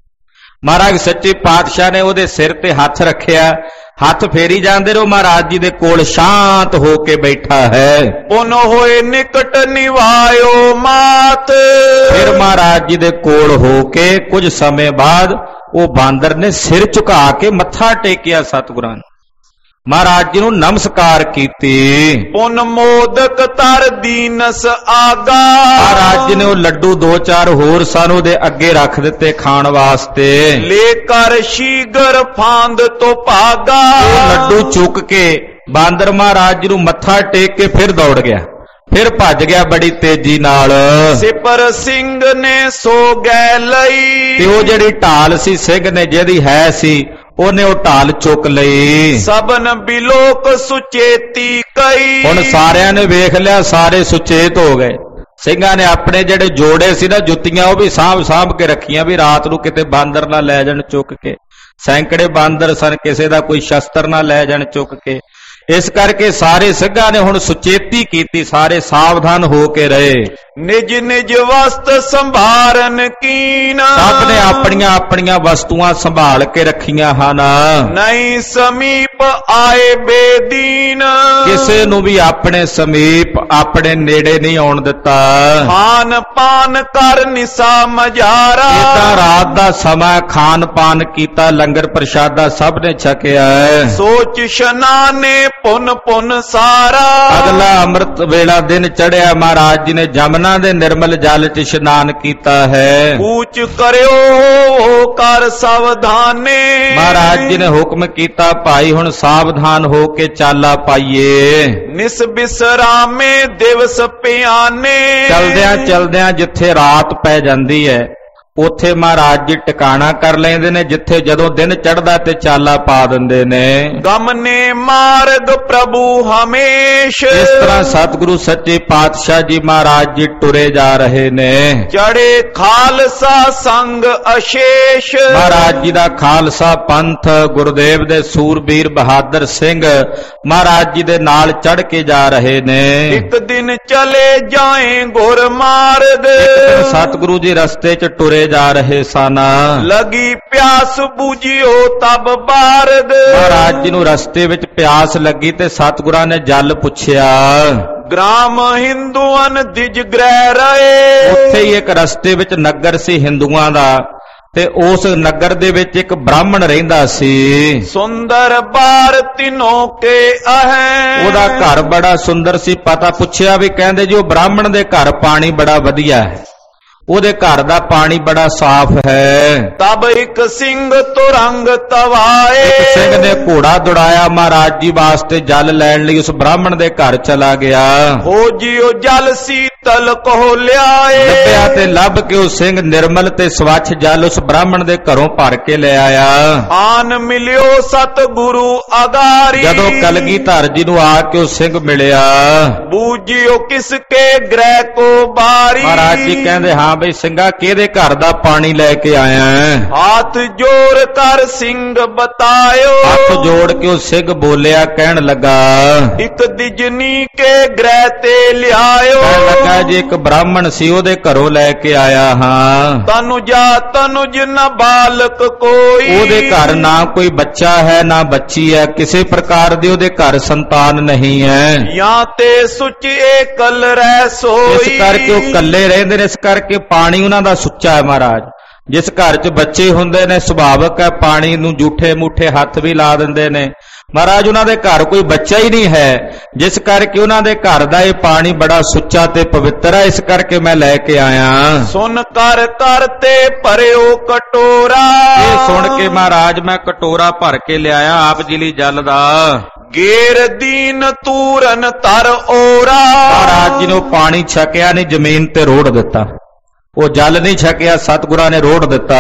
ਮਹਾਰਾਜ ਸੱਚੇ ਪਾਤਸ਼ਾਹ ਨੇ ਉਹਦੇ ਸਿਰ ਤੇ ਹੱਥ ਰੱਖਿਆ, ਹੱਥ ਫੇਰੀ ਜਾਂਦੇ ਰਹੋ, ਮਹਾਰਾਜ ਜੀ ਦੇ ਕੋਲ ਸ਼ਾਂਤ ਹੋ ਕੇ ਬੈਠਾ ਹੈ। ਪੁਨ ਹੋਏ ਨਿਕਟ ਨਿਵਾਇਓ ਮਾਤ। ਫਿਰ ਮਹਾਰਾਜ ਜੀ ਦੇ ਕੋਲ ਹੋ ਕੇ ਕੁਝ ਸਮੇਂ ਬਾਅਦ ਉਹ ਬਾਂਦਰ ਨੇ ਸਿਰ ਝੁਕਾ ਕੇ ਮੱਥਾ ਟੇਕਿਆ ਸਤਿਗੁਰਾਂ ਨੂੰ, ਮਹਾਰਾਜ ਜੀ ਨੂੰ ਨਮਸਕਾਰ ਕੀਤੀ। ਪੁਨ ਮੋਦਕ ਤਰ ਦੀਨਸ ਆਗਾ। ਮਹਾਰਾਜ ਜੀ ਨੇ ਉਹ ਲੱਡੂ 2-4 ਹੋਰ ਸਨ ਉਹਦੇ ਅੱਗੇ ਰੱਖ ਦਿੱਤੇ ਖਾਣ ਵਾਸਤੇ। ਲੈ ਕਰ ਸ਼ੀਗਰ ਫਾਂਦ ਤੋਂ ਭਾਗਾ। ਉਹ ਲੱਡੂ ਚੁੱਕ ਕੇ ਬਾਂਦਰ ਮਹਾਰਾਜ ਜੀ ਨੂੰ ਮੱਥਾ ਟੇਕ ਕੇ ਫਿਰ ਦੌੜ ਗਿਆ, ਫਿਰ ਭੱਜ ਗਿਆ ਬੜੀ ਤੇਜ਼ੀ ਨਾਲ। ਸਿਪਰ ਸਿੰਘ ਨੇ ਸੋ ਗੈ ਲਈ। ਤੇ ਉਹ ਜਿਹੜੀ ਢਾਲ ਸੀ ਸਿੰਘ ਨੇ ਜਿਹਦੀ ਹੈ ਸੀ, ਉਹਨੇ ਉਹ ਢਾਲ ਚੁੱਕ ਲਈ। ਸਭਨ ਬਿਲੋਕ ਸੁਚੇਤੀ ਕਈ। ਹੁਣ ਸਾਰਿਆਂ ਨੇ ਵੇਖ ਲਿਆ, ਸਾਰੇ ਸੁਚੇਤ ਹੋ ਗਏ। ਸਿੰਘਾਂ ਨੇ ਆਪਣੇ ਜਿਹੜੇ ਜੋੜੇ ਸੀ ਨਾ ਜੁੱਤੀਆਂ, ਉਹ ਵੀ ਸਾਂਭ ਕੇ ਰੱਖੀਆਂ ਵੀ ਰਾਤ ਨੂੰ ਕਿਤੇ ਬਾਂਦਰ ਨਾ ਲੈ ਜਾਣ ਚੁੱਕ ਕੇ। ਸੈਂਕੜੇ ਬਾਂਦਰ ਸਨ, ਕਿਸੇ ਦਾ ਕੋਈ ਸ਼ਸਤਰ ਨਾ ਲੈ ਜਾਣ ਚੁੱਕ ਕੇ। ਇਸ ਕਰਕੇ ਸਾਰੇ ਸਿੰਘਾਂ ਨੇ ਹੁਣ ਸੁਚੇਤੀ ਕੀਤੀ, ਸਾਰੇ ਸਾਵਧਾਨ ਹੋ ਕੇ ਰਹੇ। ਨਿਜ ਨਿਜ ਵਸਤ ਸੰਭਾਰਨ ਕੀਨ। ਸਭ ਨੇ ਆਪਣੀਆਂ ਆਪਣੀਆਂ ਵਸਤੂਆਂ ਸੰਭਾਲ ਕੇ ਰੱਖੀਆਂ ਹਨ। ਨਹੀਂ ਸਮੀਪ ਆਏ ਬੇਦੀਨ। ਕਿਸੇ ਨੂੰ ਵੀ ਆਪਣੇ ਸਮੀਪ, ਆਪਣੇ ਨੇੜੇ ਨਹੀਂ ਆਉਣ ਦਿੱਤਾ। ਖਾਨ ਪਾਨ ਕਰ ਨਿਸਾ ਮਜਾਰਾ। ਇਦਾਂ ਰਾਤ ਦਾ ਸਮਾਂ ਖਾਨ ਪਾਨ ਕੀਤਾ, ਲੰਗਰ ਪ੍ਰਸ਼ਾਦਾ ਸਭ ਨੇ ਛਕਿਆ। ਸੋਚ ਇਸ਼ਨਾਨੇ ਪੁਨ ਪੁਨ ਸਾਰਾ। ਅਗਲਾ ਅੰਮ੍ਰਿਤ ਵੇਲਾ ਦਿਨ ਚੜਿਆ, ਮਹਾਰਾਜ ਜੀ ਨੇ ਜਮਨਾ ਦੇ ਨਿਰਮਲ ਜਲ 'ਚ ਇਸ਼ਨਾਨ ਕੀਤਾ ਹੈ। ਕੂਚ ਕਰਿਓ ਕਰ ਸਾਵਧਾਨੇ। ਮਹਾਰਾਜ ਜੀ ਨੇ ਹੁਕਮ ਕੀਤਾ, ਭਾਈ ਹੁਣ ਸਾਵਧਾਨ ਹੋ ਕੇ ਚਾਲਾ ਪਾਈਏ। ਨਿਸ ਬਿਸਰਾਮੇ ਦਿਵਸ ਪਿਆਨੇ। ਚਲਦਿਆਂ ਚਲਦਿਆਂ ਜਿੱਥੇ ਰਾਤ ਪੈ ਜਾਂਦੀ ਹੈ ਉੱਥੇ ਮਹਾਰਾਜ ਜੀ ਟਿਕਾਣਾ ਕਰ ਲੈਂਦੇ ਨੇ, ਜਿੱਥੇ ਜਦੋਂ ਦਿਨ ਚੜ੍ਹਦਾ ਤੇ ਚਾਲਾ ਪਾ ਦਿੰਦੇ ਨੇ। ਗਮਨੇ ਮਾਰਗ ਪ੍ਰਭੂ ਹਮੇਸ਼। ਇਸ ਤਰ੍ਹਾਂ ਸਤਿਗੁਰੂ ਸੱਚੇ ਪਾਤਸ਼ਾਹ ਜੀ ਮਹਾਰਾਜ ਜੀ ਟੁਰੇ ਜਾ ਰਹੇ ਨੇ। ਚੜੇ ਖਾਲਸਾ ਸੰਗ ਅਸ਼ੇਸ਼। ਮਹਾਰਾਜ ਜੀ ਦਾ ਖਾਲਸਾ ਪੰਥ, ਗੁਰਦੇਵ ਦੇ ਸੂਰਬੀਰ ਬਹਾਦਰ ਸਿੰਘ ਮਹਾਰਾਜ ਜੀ ਦੇ ਨਾਲ ਚੜ੍ਹ ਕੇ ਜਾ ਰਹੇ ਨੇ। ਇੱਕ ਦਿਨ ਚਲੇ ਜਾਏ ਗੁਰ ਮਾਰਗ। ਸਤਿਗੁਰੂ ਜੀ ਰਸਤੇ 'ਚ ਟੁਰੇ ਜਾ ਰਹੇ ਸਨ। ਲਗੀ ਪਿਆਸ ਬੂਝਿਓ ਤਬ ਬਾਰਗ। ਮਹਾਰਾਜ ਜੀ ਨੂੰ ਰਸਤੇ ਵਿੱਚ ਪਿਆਸ ਲੱਗੀ ਤੇ ਸਤਿਗੁਰਾਂ ਨੇ ਜਲ ਪੁੱਛਿਆ। ਗ੍ਰਾਮ ਹਿੰਦੂਆਂ ਦਿਜ ਗ੍ਰਹਿ ਰਹੇ। ਉੱਥੇ ਹੀ ਇੱਕ ਰਸਤੇ ਵਿੱਚ ਨਗਰ ਸੀ ਹਿੰਦੂਆਂ ਦਾ, ਤੇ ਉਸ ਨਗਰ ਦੇ ਵਿੱਚ ਇੱਕ ਬ੍ਰਾਹਮਣ ਰਹਿੰਦਾ ਸੀ। ਸੁੰਦਰ ਬਾਰ ਤਿਨੋ ਕੇ ਅਹੈ। ਉਹਦਾ ਘਰ ਬੜਾ ਸੁੰਦਰ ਸੀ। ਪਤਾ ਪੁੱਛਿਆ ਵੀ ਕਹਿੰਦੇ ਜੀ ਉਹ ਬ੍ਰਾਹਮਣ ਦੇ ਘਰ ਪਾਣੀ ਬੜਾ ਵਧੀਆ ਹੈ, ਉਹਦੇ ਘਰ ਦਾ ਪਾਣੀ ਬੜਾ ਸਾਫ਼ ਹੈ। ਤਬ ਇੱਕ ਸਿੰਘ ਤੁਰੰਗ ਤਵਾਏ। ਇੱਕ ਸਿੰਘ ਨੇ ਘੋੜਾ ਦੌੜਾਇਆ, ਮਹਾਰਾਜ ਜੀ ਵਾਸਤੇ ਜਲ ਲੈਣ ਲਈ ਉਸ ਬ੍ਰਾਹਮਣ ਦੇ ਘਰ ਚਲਾ ਗਿਆ। ਹੋ ਜਿਉ ਜਲ ਸੀਤਲ ਸ਼ੀਤਲ ਕੋ ਲਿਆਏ। ਲੱਭਿਆ ਤੇ ਲੱਭ ਕੇ ਉਹ ਸਿੰਘ ਨਿਰਮਲ ਤੇ ਸਵੱਛ ਜਲ ਉਸ ਬ੍ਰਾਹਮਣ ਦੇ ਘਰੋਂ ਭਰ ਕੇ ਲੈ ਆਇਆ। ਆਨ ਮਿਲਿਓ ਸਤਿਗੁਰੂ ਅਗਾਰੀ। ਜਦੋਂ ਕਲਗੀਧਰ ਜੀ ਨੂੰ ਆ ਕੇ ਉਹ ਸਿੰਘ ਮਿਲਿਆ, ਬੂਝਿਓ ਕਿਸ ਕੇ ਗ੍ਰਹਿ ਕੋ ਬਾਰੀ। ਮਹਾਰਾਜ ਜੀ ਕਹਿੰਦੇ, ਹਾਂ ਬਈ ਸਿੰਘਾ ਕਿਹਦੇ ਘਰ ਦਾ ਪਾਣੀ ਲੈ ਕੇ ਆਇਆ ਹੈ? ਹੱਥ ਜੋੜ ਕਰ ਸਿੰਘ ਬਤਾਇਓ। ਹੱਥ ਜੋੜ ਕੇ ਉਹ ਸਿੰਘ ਬੋਲਿਆ, ਕਹਿਣ ਲੱਗਾ, ਇੱਕ ਦਿਜਨੀ ਕੇ ਗ੍ਰਹਿ ਤੇ ਲਿਆਇਓ। ਕਹਿਣ ਲੱਗਾ ਜੀ ਇੱਕ ਬ੍ਰਾਹਮਣ ਸੀ, ਉਹਦੇ ਘਰੋਂ ਲੈ ਕੇ ਆਇਆ ਹਾਂ। ਤਨੁਜ ਨ ਬਾਲਕ ਕੋਈ। ਉਹਦੇ ਘਰ ਨਾ ਕੋਈ ਬੱਚਾ ਹੈ ਨਾ ਬੱਚੀ ਹੈ, ਕਿਸੇ ਪ੍ਰਕਾਰ ਦੀ ਉਹਦੇ ਘਰ ਸੰਤਾਨ ਨਹੀਂ ਹੈ। ਜਾਂ ਤੇ ਸੁਚ ਏਕਲ ਰਹਿ ਸੋਈ। ਇਸ ਕਰਕੇ ਉਹ ਇਕੱਲੇ ਰਹਿੰਦੇ ਨੇ, ਇਸ ਕਰਕੇ ਪਾਣੀ ਉਹਨਾਂ ਦਾ ਸੁੱਚਾ ਹੈ ਮਹਾਰਾਜ। ਜਿਸ ਘਰ 'ਚ ਬੱਚੇ ਹੁੰਦੇ ਨੇ, ਸੁਭਾਵਕ ਹੈ ਪਾਣੀ ਨੂੰ ਜੂਠੇ ਮੂਠੇ ਹੱਥ ਵੀ ਲਾ ਦਿੰਦੇ ਨੇ। ਮਹਾਰਾਜ ਉਹਨਾਂ ਦੇ ਘਰ ਕੋਈ ਬੱਚਾ ਹੀ ਨਹੀਂ ਹੈ, ਜਿਸ ਕਰਕੇ ਉਹਨਾਂ ਦੇ ਘਰ ਦਾ ਇਹ ਪਾਣੀ ਬੜਾ ਸੁੱਚਾ ਤੇ ਪਵਿੱਤਰ ਹੈ। ਇਸ ਕਰਕੇ ਮੈਂ ਲੈ ਕੇ ਆਇਆ। ਸੁਣ ਕਰ ਤੇ ਭਰਿਓ ਕਟੋਰਾ। ਇਹ ਸੁਣ ਕੇ ਮਹਾਰਾਜ ਮੈਂ ਕਟੋਰਾ ਭਰ ਕੇ ਲਿਆਇਆ ਆਪ ਜੀ ਲਈ ਜਲ ਦਾ। ਗੇਰ ਦੀਨ ਤੂਰਨ ਤਰ ਓਰਾ। ਮਹਾਰਾਜ ਜੀ ਨੇ ਉਹ ਪਾਣੀ ਛਕਿਆ ਨਹੀਂ, ਜ਼ਮੀਨ ਤੇ ਰੋੜ ਦਿੱਤਾ। ਉਹ ਜਲ ਨਹੀਂ ਛਕਿਆ, ਸਤਿਗੁਰਾਂ ਨੇ ਰੋੜ ਦਿੱਤਾ।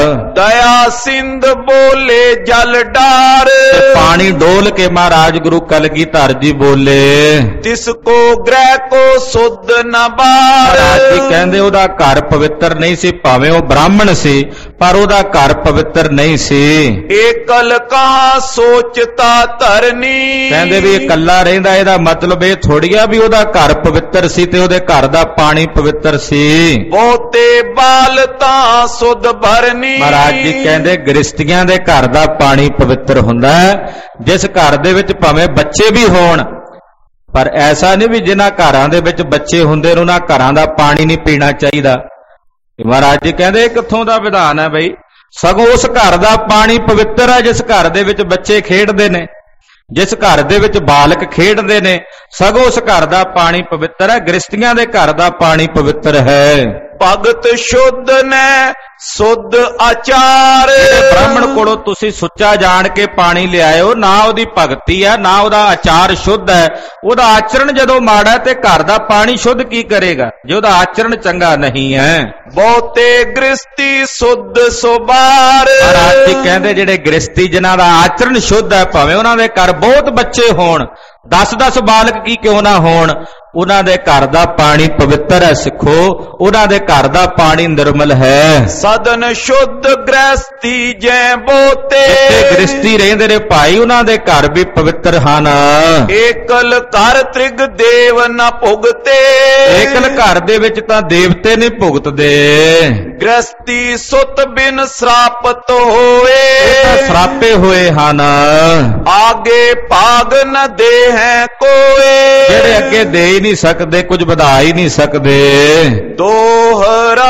ਦਇਆ ਸਿੰਧ ਬੋਲੇ ਜਲ ਡਾਰ। ਪਾਣੀ ਡੋਲ ਕੇ ਮਹਾਰਾਜ ਗੁਰੂ ਕਲਗੀਧਰ ਜੀ ਬੋਲੇ, ਤਿਸ ਕੋ ਗ੍ਰਹਿ ਕੋ ਸੁਧ ਨ ਬਾਰ। ਮਹਾਰਾਜ ਜੀ ਕਹਿੰਦੇ ਉਹਦਾ ਘਰ ਪਵਿੱਤਰ ਨਹੀਂ ਸੀ, ਭਾਵੇਂ ਉਹ ਬ੍ਰਾਹਮਣ ਸੀ ਪਰ ਉਹਦਾ ਘਰ ਪਵਿੱਤਰ ਨਹੀਂ ਸੀ। ਏਕਲ ਕਾ ਸੋਚਤਾ ਧਰਨੀ। ਕਹਿੰਦੇ ਵੀ ਇਹ ਇਕੱਲਾ ਰਹਿੰਦਾ, ਇਹਦਾ ਮਤਲਬ ਇਹ ਥੋੜੀ ਆ ਵੀ ਉਹਦਾ ਘਰ ਪਵਿੱਤਰ ਸੀ ਤੇ ਉਹਦੇ ਘਰ ਦਾ ਪਾਣੀ ਪਵਿੱਤਰ ਸੀ। ਤੇ ਬਾਲ ਤਾਂ ਸੁਧ ਭਰਨੀ। ਮਹਾਰਾਜ ਜੀ ਕਹਿੰਦੇ ਗ੍ਰਸਤੀਆਂ ਦੇ ਘਰ ਦਾ ਪਾਣੀ ਪਵਿੱਤਰ ਹੁੰਦਾ ਹੈ, ਜਿਸ ਘਰ ਦੇ ਵਿੱਚ ਭਾਵੇਂ ਬੱਚੇ ਵੀ ਹੋਣ, ਪਰ ਐਸਾ ਨਹੀਂ ਵੀ ਜਿਨ੍ਹਾਂ ਘਰਾਂ ਦੇ ਵਿੱਚ ਬੱਚੇ ਹੁੰਦੇ ਨੇ ਉਹਨਾਂ ਘਰਾਂ ਦਾ ਪਾਣੀ ਨਹੀਂ ਪੀਣਾ ਚਾਹੀਦਾ। ਮਹਾਰਾਜ ਜੀ ਕਹਿੰਦੇ ਕਿੱਥੋਂ ਦਾ ਵਿਧਾਨ ਹੈ ਬਈ, ਸਗੋਂ ਉਸ ਘਰ ਦਾ ਪਾਣੀ ਪਵਿੱਤਰ ਹੈ ਜਿਸ ਘਰ ਦੇ ਵਿੱਚ ਬੱਚੇ ਖੇਡਦੇ ਨੇ, ਜਿਸ ਘਰ ਦੇ ਵਿੱਚ ਬਾਲਕ ਖੇਡਦੇ ਨੇ, ਸਗੋਂ ਉਸ ਘਰ ਦਾ ਪਾਣੀ ਪਵਿੱਤਰ ਹੈ। ਗ੍ਰਸਤੀਆਂ ਦੇ ਘਰ ਦਾ ਪਾਣੀ ਪਵਿੱਤਰ ਹੈ। ਭਗਤ ਸ਼ੁੱਧ ਨੇ ਸੁਧ ਆਚਾਰ। ਬ੍ਰਾਹਮਣ ਕੋਲੋਂ ਤੁਸੀਂ ਸੁੱਚਾ ਜਾਣ ਕੇ ਪਾਣੀ ਲਿਆਇਓ, ਨਾ ਉਹਦੀ ਭਗਤੀ ਹੈ ਨਾ ਉਹਦਾ ਆਚਾਰ ਸ਼ੁੱਧ ਹੈ। ਉਹਦਾ ਆਚਰਣ ਜਦੋਂ ਮਾੜਾ ਤੇ ਘਰ ਦਾ ਪਾਣੀ ਸ਼ੁੱਧ ਕੀ ਕਰੇਗਾ ਜੇ ਉਹਦਾ ਆਚਰਣ ਚੰਗਾ ਨਹੀਂ ਹੈ। ਬਹੁਤੇ ਗ੍ਰਸਤੀ ਸੁਧ ਸੁਬਾਰ। ਮਹਾਰਾਜ ਜੀ ਕਹਿੰਦੇ ਜਿਹੜੇ ਗ੍ਰਸਤੀ ਜਿਨ੍ਹਾਂ ਦਾ ਆਚਰਣ ਸ਼ੁੱਧ ਹੈ, ਭਾਵੇਂ ਉਹਨਾਂ ਦੇ ਘਰ ਬਹੁਤ ਬੱਚੇ ਹੋਣ, 10-10 ਬਾਲਕ ਕੀ ਕਿਉਂ ਨਾ ਹੋਣ, ਉਹਨਾਂ ਦੇ ਘਰ ਦਾ ਪਾਣੀ ਪਵਿੱਤਰ ਹੈ। ਸਿੱਖੋ, ਉਹਨਾਂ ਦੇ ਘਰ ਦਾ ਪਾਣੀ ਨਿਰਮਲ ਹੈ। ਸਦਨ ਸ਼ੁੱਧ ਗ੍ਰਸਤੀ ਜੈ ਬੋਤੇ। ਜਿੱਥੇ ਗ੍ਰਸਤੀ ਰਹਿੰਦੇ ਨੇ ਭਾਈ, ਉਹਨਾਂ ਦੇ ਘਰ ਵੀ ਪਵਿੱਤਰ ਹਨ। ਏਕਲ ਘਰ ਤ੍ਰਿਗ ਦੇਵ ਨ ਭੁਗਤੇ। ਏਕਲ ਘਰ ਦੇ ਵਿੱਚ ਤਾਂ ਦੇਵਤੇ ਨਹੀਂ ਭੁਗਤਦੇ। ਗ੍ਰਸਤੀ ਸੁਤ ਬਿਨ ਸਰਾਪਤ ਹੋਏ। ਸਰਾਪੇ ਹੋਏ ਹਨ। ਆਗੇ ਭਾਗ ਨ ਦੇ ਹੈ ਕੋਏ। ਜਿਹੜੇ ਅੱਗੇ ਦੇ ਹੀ ਨਹੀਂ ਸਕਦੇ, ਕੁਝ ਵਧਾ ਹੀ ਨਹੀਂ ਸਕਦੇ। ਦੋਹਰਾ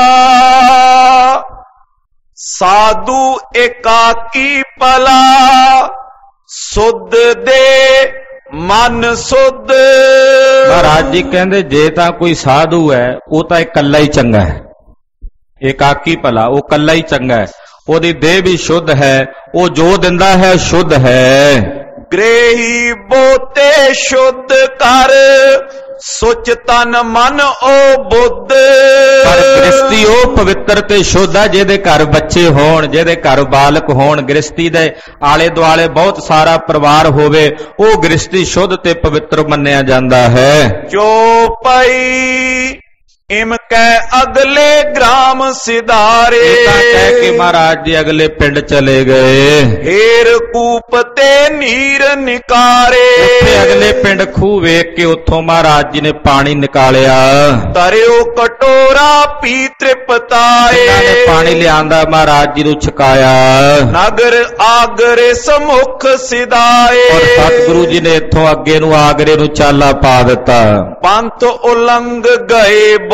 ਸਾਧੂ ਏਕਾਕੀ ਭਲਾ। ਸੁਧ ਦੇ ਮਨ ਸੁਧ। ਮਹਾਰਾਜ ਜੀ ਕਹਿੰਦੇ ਜੇ ਤਾਂ ਕੋਈ ਸਾਧੂ ਹੈ ਉਹ ਤਾਂ ਇਕੱਲਾ ਹੀ ਚੰਗਾ ਹੈ। ਏਕਾਕੀ ਭਲਾ, ਉਹ ਇਕੱਲਾ ਹੀ ਚੰਗਾ ਹੈ। ਉਹਦੀ ਦੇਹ ਵੀ ਸ਼ੁੱਧ ਹੈ, ਉਹ ਜੋ ਦਿੰਦਾ ਹੈ ਸ਼ੁੱਧ ਹੈ। ਗ੍ਰੇਹੀ ਬੋਤੇ ਸ਼ੁੱਧ ਕਰ। ਸੁਚ ਤਨ ਮਨ ਓ ਬੁੱਧ। ਪਰ ਗ੍ਰਸਤੀ ਉਹ ਪਵਿੱਤਰ ਤੇ ਸ਼ੁੱਧ ਹੈ ਜਿਹਦੇ ਘਰ ਬੱਚੇ ਹੋਣ, ਜਿਹਦੇ ਘਰ ਬਾਲਕ ਹੋਣ। ਗ੍ਰਸਤੀ ਦੇ ਆਲੇ ਦੁਆਲੇ ਬਹੁਤ ਸਾਰਾ ਪਰਿਵਾਰ ਹੋਵੇ, ਉਹ ਗ੍ਰਸਤੀ ਸ਼ੁੱਧ ਤੇ ਪਵਿੱਤਰ ਮੰਨਿਆ ਜਾਂਦਾ ਹੈ। ਚੋਪਈ ਇਮ ਕੈ ਅਗਲੇ ਗ੍ਰਾਮ ਸਿਧਾਰੇ। ਇਹ ਤਾਂ ਕਹਿ ਕੇ ਮਹਾਰਾਜ ਜੀ ਅਗਲੇ ਪਿੰਡ ਚਲੇ ਗਏ। ਹੀਰ ਕੂਪ ਤੇ ਨੀਰ ਨਿਕਾਰੇ। ਉੱਥੇ ਅਗਲੇ ਪਿੰਡ ਖੂਹ ਵੇਖ ਕੇ ਉੱਥੋਂ ਮਹਾਰਾਜ ਜੀ ਨੇ ਪਾਣੀ ਨਿਕਾਲਿਆ। ਤਰਿਓ ਕਟੋਰਾ ਪੀ ਤ੍ਰਿਪਤਾਏ। ਇਹਨਾਂ ਨੇ ਪਾਣੀ ਲਿਆਂਦਾ, ਮਹਾਰਾਜ ਜੀ ਨੂੰ ਛਕਾਇਆ। ਨਗਰ ਆਗਰੇ ਸਮੁਖ ਸਿਧਾਏ। ਔਰ ਸਤਿਗੁਰੂ ਜੀ ਨੇ ਇੱਥੋਂ ਅੱਗੇ ਨੂੰ ਆਗਰੇ ਨੂੰ ਚਾਲਾ ਪਾ ਦਿੱਤਾ। ਪੰਥ ਉਲੰਘ ਗਏ